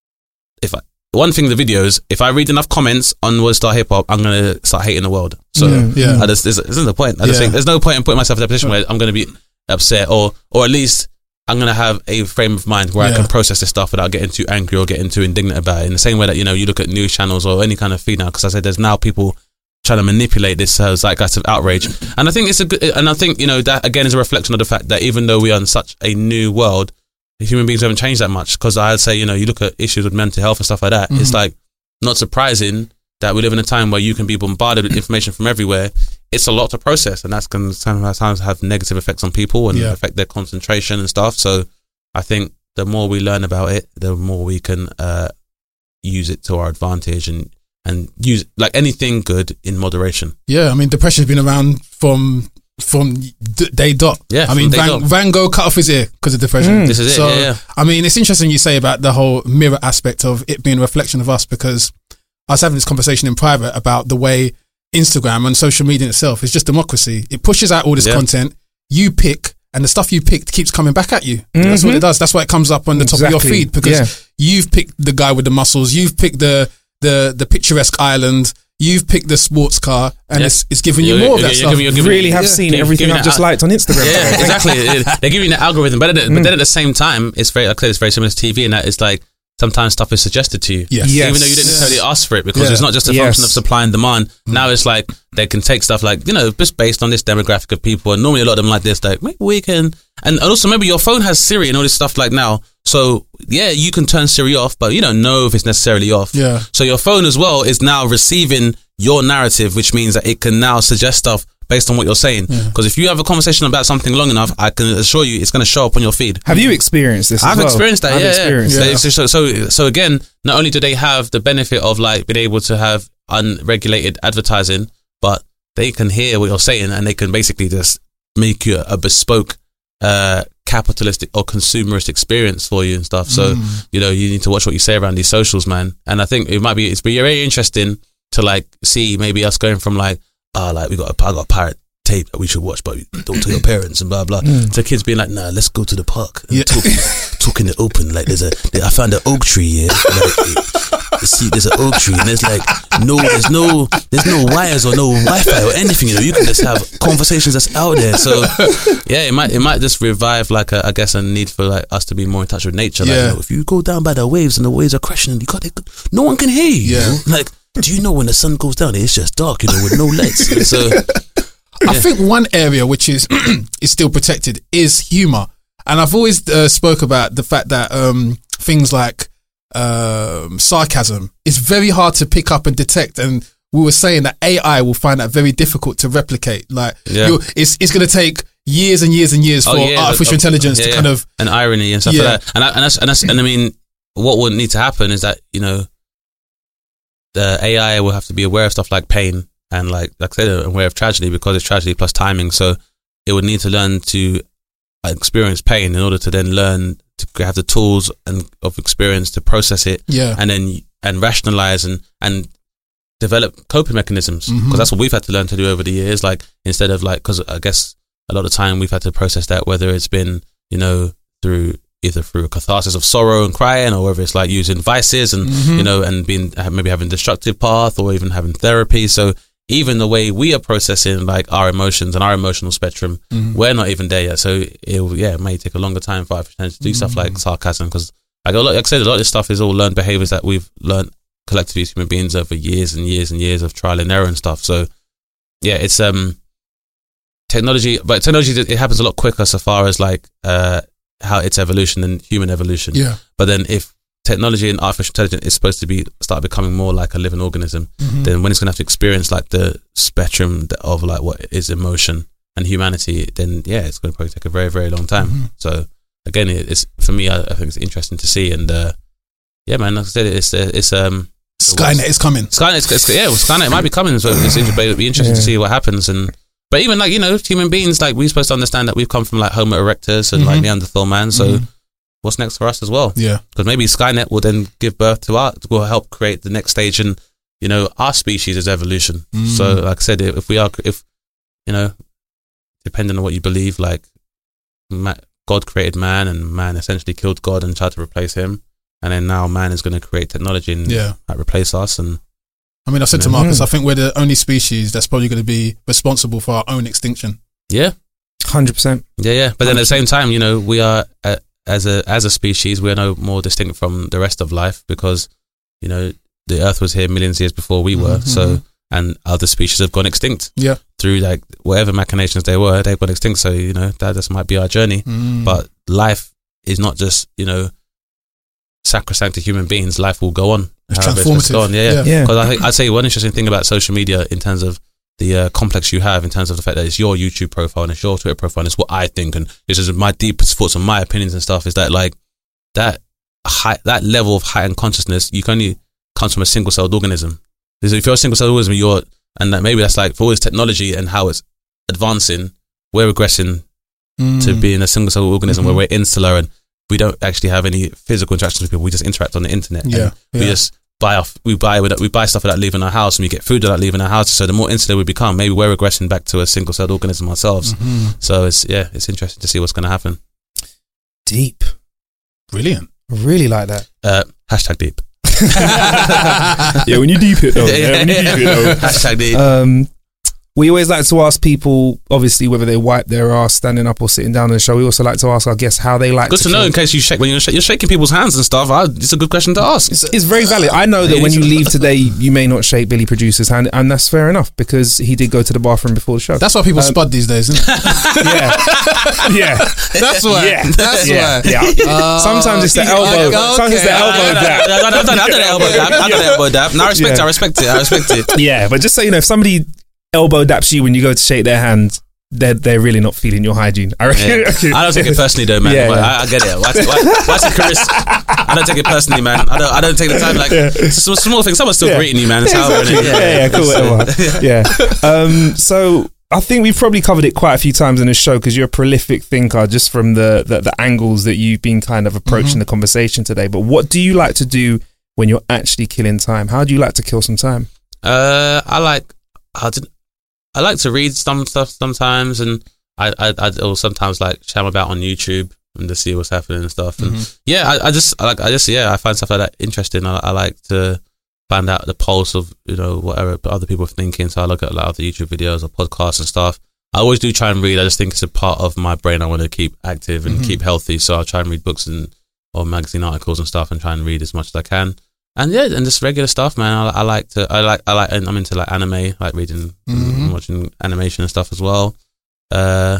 if I, one thing the videos, if I read enough comments on Worldstar Hip Hop, I'm gonna start hating the world. So Yeah, yeah. I just, this isn't the point. I just Yeah. think there's no point in putting myself in a position where I'm gonna be upset, or or at least I'm gonna have a frame of mind where I Yeah. can process this stuff without getting too angry or getting too indignant about it. In the same way that you know you look at news channels or any kind of feed now, because I said there's now people trying to manipulate this uh, zeitgeist of outrage, and I think it's a good, and I think you know that again is a reflection of the fact that even though we are in such a new world, human beings haven't changed that much. Because I'd say, you know, you look at issues with mental health and stuff like that, Mhm. it's like not surprising that we live in a time where you can be bombarded with information from everywhere. It's a lot to process, and that's going to sometimes have negative effects on people and Yeah. affect their concentration and stuff. So I think the more we learn about it, the more we can uh, use it to our advantage and and use like anything good in moderation. Yeah, I mean, depression's been around from from d- day dot. Yeah, I mean, from day Van, dot. Van Gogh cut off his ear because of depression. Mm. This is it, So, yeah, yeah. I mean, it's interesting you say about the whole mirror aspect of it being a reflection of us, because I was having this conversation in private about the way Instagram and social media itself is just democracy. It pushes out all this Yeah. content, you pick, and the stuff you picked keeps coming back at you. That's what Mhm. it does. That's why it comes up on the top of your Exactly. feed, because Yeah. you've picked the guy with the muscles, you've picked the the the picturesque island, you've picked the sports car, and Yeah. it's it's giving you You're- more of you're- that you're stuff. giving- you're You giving- really have Yeah. seen Give- everything giving I've it just out- liked on Instagram. Yeah, exactly. It- They're giving you the algorithm, but then, but then at the same time, it's very, like I said, it's very similar to T V in that it's like sometimes stuff is suggested to you, Yes. Yes. even though you didn't necessarily Yes. ask for it, because Yeah. it's not just a Yes. function of supply and demand. Now it's like they can take stuff like, you know, just based on this demographic of people, and normally a lot of them like this, like maybe we can, and also maybe your phone has Siri and all this stuff like now. So yeah, you can turn Siri off, but you don't know if it's necessarily off. Yeah. So your phone as well is now receiving your narrative, which means that it can now suggest stuff based on what you're saying. Because if you have a conversation about something long enough, I can assure you it's going to show up on your feed. Have you experienced this? as I've well? experienced that. I've yeah, experienced yeah. that. So, so, so, so again, not only do they have the benefit of like being able to have unregulated advertising, but they can hear what you're saying and they can basically just make you a bespoke, uh, capitalistic or consumerist experience for you and stuff. So, Mm. you know, you need to watch what you say around these socials, man. And I think it might be, it's be very interesting to like see maybe us going from like, oh, like we got a, I got a pirate tape that we should watch, but don't tell your parents and blah blah. Mm. So kids being like, nah, let's go to the park and Yeah. talk, talk in the open. Like there's a, I found an oak tree here. Like, see, there's an oak tree, and there's like no, there's no, there's no wires or no Wi-Fi or anything. You know, you can just have conversations that's out there. So yeah, it might, it might just revive like a, I guess a need for like us to be more in touch with nature. Like, Yeah. you know, if you go down by the waves and the waves are crashing, you got, no one can hear you. Yeah. You know? Like, do you know when the sun goes down, it's just dark, you know, with no lights. So. I think one area which is is still protected is humor, and I've always uh, spoke about the fact that um, things like um, sarcasm is very hard to pick up and detect, and we were saying that A I will find that very difficult to replicate. Like, Yeah. you're, it's it's going to take years and years and years for Oh, yeah, artificial but- intelligence yeah, to yeah. kind of and irony and stuff Yeah. like that. And I, and that's, and that's, and I mean, what would need to happen is that, you know, the A I will have to be aware of stuff like pain and like like I said, aware of tragedy, because it's tragedy plus timing. So it would need to learn to experience pain in order to then learn to have the tools and of experience to process it, Yeah. and then and rationalize and and develop coping mechanisms, because Mhm. that's what we've had to learn to do over the years. Like, instead of like, because I guess a lot of time we've had to process that, whether it's been, you know, through either through a catharsis of sorrow and crying, or whether it's like using vices and Mhm. you know, and being maybe having a destructive path, or even having therapy. So even the way we are processing like our emotions and our emotional spectrum, Mhm. we're not even there yet. So it yeah, it may take a longer time for us to do stuff like sarcasm, because like, a lot, like I said, a lot of this stuff is all learned behaviors that we've learned collectively as human beings over years and years and years of trial and error and stuff. So yeah, it's um technology, but technology, it happens a lot quicker so far as like uh how its evolution and human evolution. Yeah. But then if technology and artificial intelligence is supposed to be start becoming more like a living organism, Mhm. then when it's going to have to experience like the spectrum of like what is emotion and humanity, then yeah, it's going to probably take a very, very long time. Mhm. So again, it- it's for me, I, I think it's interesting to see. And uh, yeah, man, like I said, it's uh, it's um Skynet is coming. Skynet, it's, it's, yeah, well, Skynet might be coming, so it's inter- it'll be interesting to Yeah. see what happens. And but even like, you know, human beings, like we're supposed to understand that we've come from like Homo erectus and like Mhm. Neanderthal man. So Mhm. what's next for us as well? Yeah. Because maybe Skynet will then give birth to our, will help create the next stage in, you know, our species as evolution. Mm. So like I said, if we are, if, you know, depending on what you believe, like ma- God created man and man essentially killed God and tried to replace him. And then now man is going to create technology and Yeah. like, replace us. And I mean, I've said to Yeah. Marcus, I think we're the only species that's probably going to be responsible for our own extinction. yeah, one hundred percent. yeah, yeah. But then at the same time, you know, we are, uh, as a as a species, we are no more distinct from the rest of life, because, you know, the Earth was here millions of years before we were. Mhm. So, and other species have gone extinct. Yeah. Through like whatever machinations they were, they've gone extinct. So, you know, that just might be our journey. Mm. But life is not just, you know, sacrosanct to human beings. Life will go on. It's however supposed to go transformative. on. Yeah, yeah. Yeah. Because I think I'd say one interesting thing about social media in terms of the uh, complex you have, in terms of the fact that it's your YouTube profile and it's your Twitter profile and it's what I think and this is my deepest thoughts and my opinions and stuff, is that like that high, that level of heightened consciousness, you can only comes from a single celled organism. Because if you're a single celled organism, you're, and that maybe that's like for all this technology and how it's advancing, we're regressing Mm. to being a single celled organism Mhm. where we're insular and we don't actually have any physical interactions with people. We just interact on the internet. Yeah, And we yeah. just buy off, we buy with, we buy stuff without leaving our house, and we get food without leaving our house. So the more insular we become, maybe we're regressing back to a single celled organism ourselves. Mhm. So it's yeah, it's interesting to see what's going to happen. Deep. Brilliant. I really like that. Uh, hashtag deep. Yeah, when you deep it though. Yeah, Yeah, when you deep it though. Hashtag deep. Um, we always like to ask people, obviously, whether they wipe their ass standing up or sitting down on the show. We also like to ask our guests how they like Good to know kill. in case you shake when you're, sh- you're shaking people's hands and stuff. I, it's a good question to ask. It's, it's very valid. I know that It when is. you leave today, you may not shake Billy Producer's hand, and that's fair enough because he did go to the bathroom before the show. That's why people Um, spud these days, isn't it? yeah, yeah. That's why. Yeah. That's Yeah. why. Yeah. Uh, Sometimes it's the okay, elbow. okay. Sometimes it's the elbow I've dap. done I've done- I've done the elbow dab. I've done the elbow dab. No, I respect it. Yeah. I respect it. I respect it. Yeah, but just so you know, if somebody elbow daps you when you go to shake their hand, they're they're really not feeling your hygiene. I reckon. Yeah. I don't take it personally though, man. Yeah, But yeah. I, I get it. Why, why, why take a risk? I don't take it personally, man. I don't. I don't take the time. Like Yeah. it's a small thing. Someone's still Yeah. greeting you, man. It's Yeah, how exactly. innit? yeah, yeah, cool, whatever. Yeah. Um, so I think we've probably covered it quite a few times in the show because you're a prolific thinker, just from the, the the angles that you've been kind of approaching Mhm. the conversation today. But what do you like to do when you're actually killing time? How do you like to kill some time? Uh, I like I did I like to read some stuff sometimes, and I I I will sometimes like sham about on YouTube and to see what's happening and stuff. And Mhm. yeah, I, I just I like I just yeah I find stuff like that interesting. I, I like to find out the pulse of you know whatever other people are thinking. So I look at a lot of the YouTube videos or podcasts and stuff. I always do try and read. I just think it's a part of my brain I want to keep active and Mhm. keep healthy. So I'll try and read books and or magazine articles and stuff and try and read as much as I can. And yeah, and just regular stuff, man. I, I like to, I like, I like, and I'm into like anime, like reading Mhm. and watching animation and stuff as well. Uh,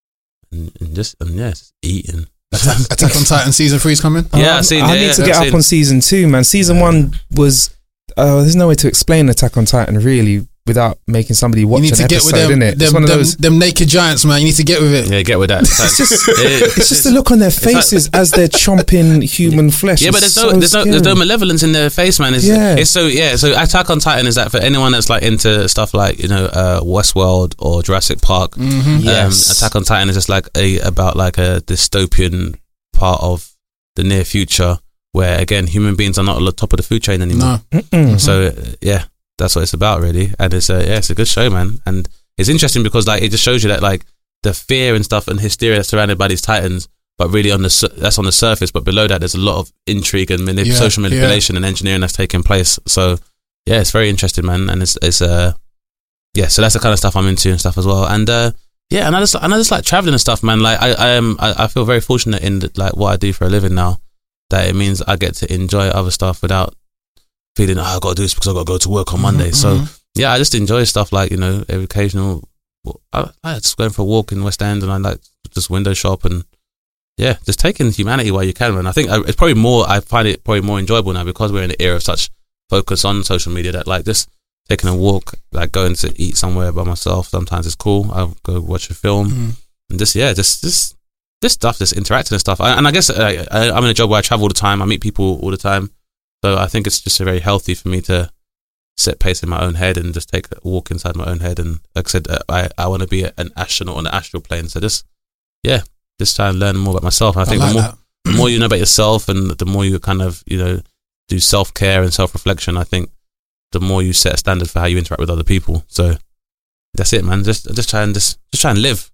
and, and just, and yeah, just eating. Attack, Attack on Titan season three is coming. Yeah, Um, I've seen, I yeah, need to yeah, get I've up seen. on season two, man. Season one was. Uh, there's no way to explain Attack on Titan really without making somebody watch You need an to get episode, with them, innit? It's them, one of them, those. them naked giants, man. You need to get with it. Yeah, get with that. It's just, It- it's just the look on their like- faces as they're chomping human flesh. Yeah, but It's there's no, so there's no, there's no scary. malevolence in their face, man. It's, Yeah. it's so yeah. So Attack on Titan is that for anyone that's like into stuff like you know uh, Westworld or Jurassic Park. Mhm. Um, Yes. Attack on Titan is just like a about like a dystopian part of the near future where again human beings are not at the top of the food chain anymore. No. Mm-mm. So uh, yeah, that's what it's about really, and it's a yeah, it's a good show, man, and it's interesting because like it just shows you that like the fear and stuff and hysteria surrounded by these titans, but really on the su- that's on the surface, but below that there's a lot of intrigue and manip- Yeah, social manipulation and engineering that's taking place. So yeah, it's very interesting, man, and it's it's uh yeah, so that's the kind of stuff I'm into and stuff as well, and uh yeah, and I just and I just like traveling and stuff, man. Like I I am I, I feel very fortunate in the, like what I do for a living now, that it means I get to enjoy other stuff without feeling, oh, I got to do this because I got to go to work on Monday. So mhm. yeah, I just enjoy stuff like, you know, every occasional, I, I just going for a walk in West End and I like just window shop and yeah, just taking humanity while you can, man. I think I, it's probably more, I find it probably more enjoyable now because we're in an era of such focus on social media that like just taking a walk, like going to eat somewhere by myself, sometimes it's cool. I'll go watch a film Mhm. and just, yeah, just, just, this stuff, just interacting and stuff. I, and I guess uh, I, I'm in a job where I travel all the time. I meet people all the time. So I think it's just very healthy for me to set pace in my own head and just take a walk inside my own head. And like I said, uh, I, I want to be an astronaut on the astral plane. So just, yeah, just try and learn more about myself. And I think like the more that. the more you know about yourself and the more you kind of, you know, do self-care and self-reflection, I think the more you set a standard for how you interact with other people. So that's it, man. Just just try and just, just try and live.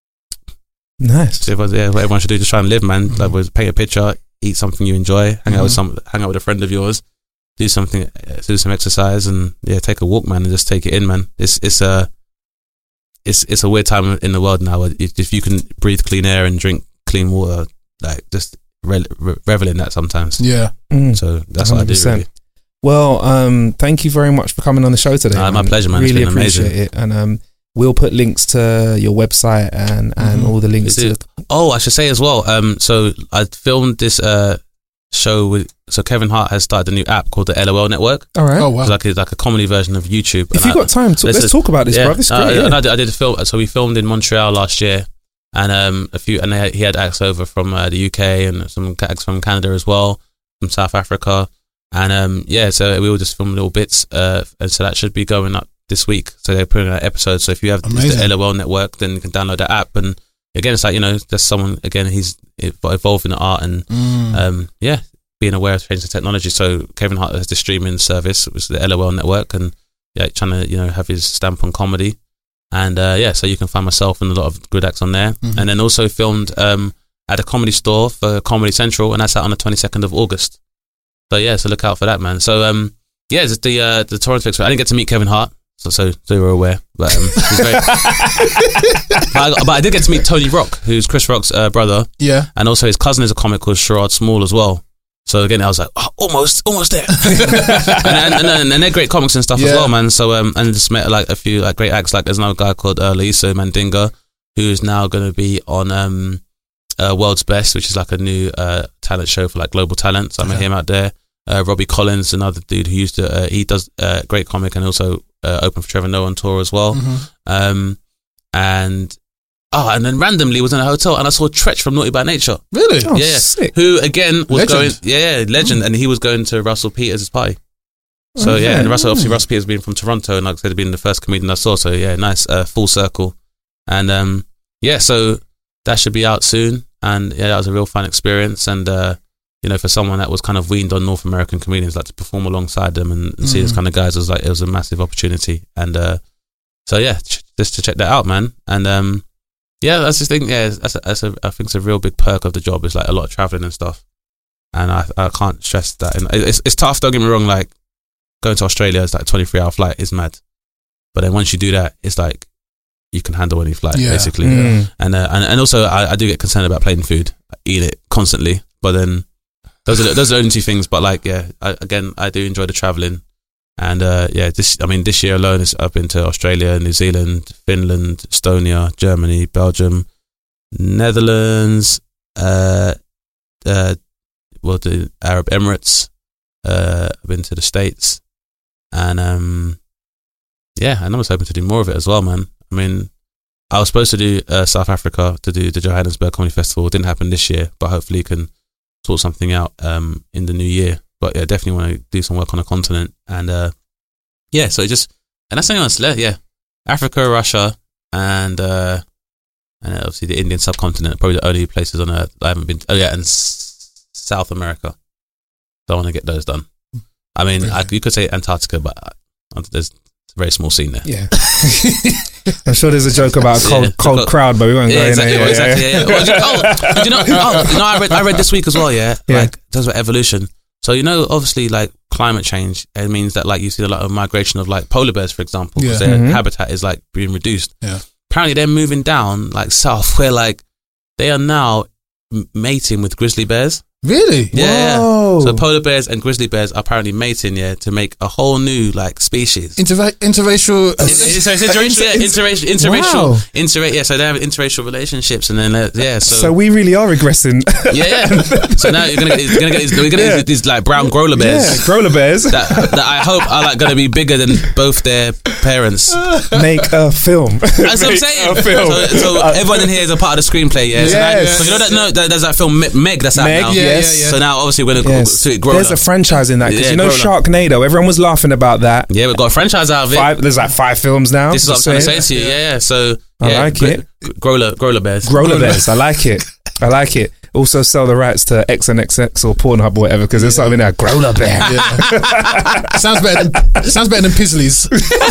Nice. So everyone, yeah, what everyone should do, just try and live, man. Like, was paint a picture, eat something you enjoy, hang out with some, hang out with a friend of yours, do something, uh, do some exercise, and yeah, take a walk, man, and just take it in, man. It's it's a it's it's a weird time in the world now. If, if you can breathe clean air and drink clean water, like just re- re- revel in that sometimes. Yeah. Mm. So that's what I do. Really. Well, um, thank you very much for coming on the show today. Uh, my pleasure, man. It's Really been appreciate amazing. it. And um, we'll put links to your website and, and Mhm. all the links Is to. it- Oh, I should say as well. Um, so I filmed this uh show with. So Kevin Hart has started a new app called the L O L Network. All right. Oh wow. It's like it's like a comedy version of YouTube. If And you've I- got time, to, this let's is- talk about this, yeah, bro. This is uh, great. and yeah. I did, I did a film. So we filmed in Montreal last year, and um, a few, and they had, he had acts over from uh, the U K and some acts from Canada as well, from South Africa, and um, yeah. So we all just filmed little bits, uh, and so that should be going up this week. So they're putting out episodes. So if you have just Amazing. the L O L Network, then you can download that app. And again, it's like, you know, there's someone again. He's evolving the art and Mm. um, yeah, being aware of changes in technology. So Kevin Hart has the streaming service, which is the L O L Network, and yeah, trying to, you know, have his stamp on comedy. And uh, yeah, so you can find myself and a lot of good acts on there. Mhm. And then also filmed um, at a comedy store for Comedy Central, and that's out on the twenty-second of August. So yeah, so look out for that, man. So um, yeah, it's the uh, the Torrance Fix. I didn't get to meet Kevin Hart, so so, so you were aware, but um, he's very, but, I, but I did get to meet Tony Rock, who's Chris Rock's uh, brother, Yeah. and also his cousin is a comic called Sherrod Small as well. So again, I was like, oh, almost, almost there. and, and, and, and they're great comics and stuff as Yeah. well, man. So um, and just met like a few like great acts. Like there's another guy called uh, Laiso Mandinga, who is now going to be on um, uh, World's Best, which is like a new uh, talent show for like global talent. So I met Okay. him out there. Uh, Robbie Collins, another dude who used to, uh, he does uh, great comic and also uh, open for Trevor Noah on tour as well. Mhm. Um, and oh, and then randomly was in a hotel and I saw Tretch from Naughty by Nature. Really? Oh, yeah, sick. who again was Legend. going, yeah, yeah, legend, and he was going to Russell Peters' party. So Okay. yeah, and Russell obviously Russell Peters being from Toronto, and like I said, being the first comedian I saw. So yeah, nice, uh, full circle, and um, yeah, so that should be out soon, and yeah, that was a real fun experience, and uh, you know, for someone that was kind of weaned on North American comedians, like to perform alongside them and, and see Mm. those kind of guys was like, it was a massive opportunity. And uh, so yeah, ch- just to check that out, man. And um, yeah, that's the thing. Yeah, that's a, that's a, I think it's a real big perk of the job. Is like a lot of traveling and stuff. And I I can't stress that. And it's it's tough. Don't get me wrong. Like going to Australia, it's like a twenty-three hour flight. Is mad. But then once you do that, it's like you can handle any flight, Yeah. basically. Mm. And, uh, and and also, I, I do get concerned about plane food. I eat it constantly, but then those are those are the only two things. But like, yeah, I, again, I do enjoy the traveling, and uh, yeah, this I mean, this year alone, is I've been to Australia, New Zealand, Finland, Estonia, Germany, Belgium, Netherlands, uh, uh, well, the Arab Emirates. Uh, I've been to the States, and um. Yeah, and I was hoping to do more of it as well, man. I mean, I was supposed to do uh, South Africa to do the Johannesburg Comedy Festival. It didn't happen this year, but hopefully can sort something out um, in the new year. But yeah, definitely want to do some work on the continent. And uh, yeah, so it just, and that's anyone else left, yeah. Africa, Russia, and uh, and obviously the Indian subcontinent, probably the only places on earth I haven't been to. Oh yeah, and S- South America. So I want to get those done. I mean, I, you could say Antarctica, but uh, there's a very small scene there. Yeah. I'm sure there's a joke about a cold, Yeah, cold cold- crowd, but we won't Yeah, go in exactly. there. well, Yeah, exactly. yeah. Yeah, yeah. Well, do you, oh, do you know? Oh, you know, I read. I read this week as well. Yeah, Yeah. like it talks about evolution. So you know, obviously, like climate change, it means that like you see a lot of migration of like polar bears, for example, because Yeah. their Mhm. habitat is like being reduced. Yeah. Apparently, they're moving down like south, where like they are now m- mating with grizzly bears. Really? Yeah, Whoa. yeah. So polar bears and grizzly bears are apparently mating, yeah, to make a whole new like species. Interra- interracial. It's, it's, it's interracial, yeah, interracial, interracial, Wow. interra- yeah. So they have interracial relationships, and then uh, yeah, so, So we really are regressing. yeah, yeah. So now you're gonna get, you're gonna get these, you're gonna Yeah. get these like brown growler bears Yeah, growler bears. that, that I hope are like gonna be bigger than both their parents. Make a film. That's what I'm Make saying. a film. So, so everyone in here is a part of the screenplay, yeah. So now- Yes. so you know that no, that, there's that film Me- Meg that's out Meg, now. yeah, yes. yeah, yeah. So now obviously we're gonna Yes. go to it. Growler. There's a franchise in that because Yeah, you know Growler. Sharknado. Everyone was laughing about that. Yeah, we've got a franchise out of it. Five, there's like five films now. This is what I'm Just trying to saying. say to you. Yeah, yeah. So I yeah, like gr- it. gr- Growler, growler bears. Growler bears. I like it. I like it. Also sell the rights to X N X X or Pornhub or whatever because there's something there. Growler bear. Yeah. sounds better. Than, sounds better than Pizzly's.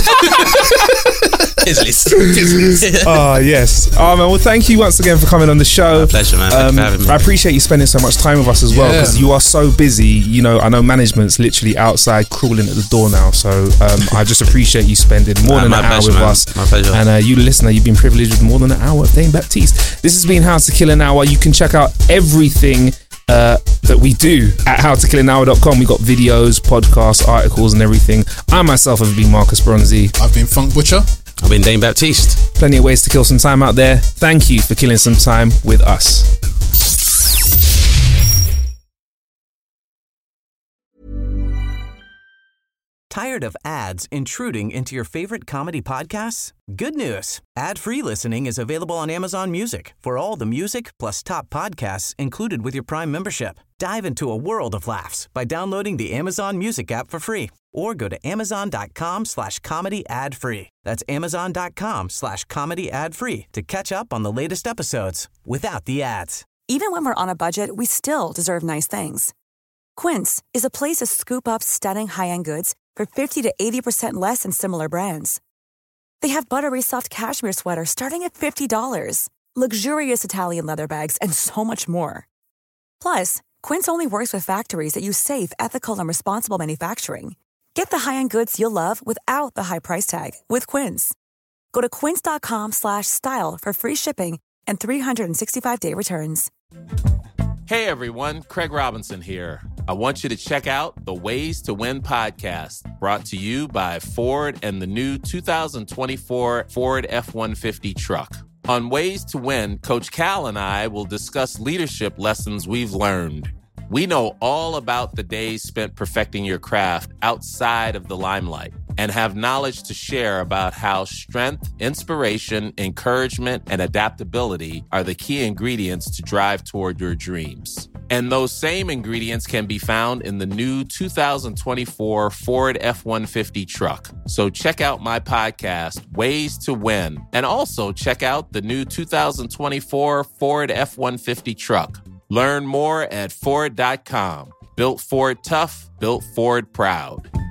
Oh yes. Oh man. Well, thank you once again for coming on the show. My pleasure, man. Thank you Um, for having me. I appreciate you spending so much time with us as well Yeah. because you are so busy. You know, I know management's literally outside crawling at the door now. So um, I just appreciate you spending more Nah, than my an hour pleasure, with man. us. My pleasure. And uh, you, the listener, you've been privileged with more than an hour of Dane Baptiste. This has been How to Kill an Hour. You can check out everything uh, that we do at how to kill an hour dot com. We've got videos, podcasts, articles, and everything. I myself have been Marcus Bronzy. I've been Funk Butcher. I've been Dane Baptiste. Plenty of ways to kill some time out there. Thank you for killing some time with us. Tired of ads intruding into your favorite comedy podcasts? Good news. Ad-free listening is available on Amazon Music for all the music plus top podcasts included with your Prime membership. Dive into a world of laughs by downloading the Amazon Music app for free or go to amazon.com slash comedy ad free. That's amazon.com slash comedy ad free to catch up on the latest episodes without the ads. Even when we're on a budget, we still deserve nice things. Quince is a place to scoop up stunning high-end goods for fifty to eighty percent less than similar brands. They have buttery soft cashmere sweaters starting at fifty dollars, luxurious Italian leather bags, and so much more. Plus, Quince only works with factories that use safe, ethical, and responsible manufacturing. Get the high-end goods you'll love without the high price tag with Quince. Go to quince.com slash style for free shipping and three sixty-five day returns. Hey everyone, Craig Robinson here. I want you to check out the Ways to Win podcast, brought to you by Ford and the new two thousand twenty-four Ford F one fifty truck. On Ways to Win, Coach Cal and I will discuss leadership lessons we've learned. We know all about the days spent perfecting your craft outside of the limelight and have knowledge to share about how strength, inspiration, encouragement, and adaptability are the key ingredients to drive toward your dreams. And those same ingredients can be found in the new two thousand twenty-four Ford F one fifty truck. So check out my podcast, Ways to Win, and also check out the new two thousand twenty-four Ford F one fifty truck. Learn more at Ford dot com. Built Ford tough, built Ford proud.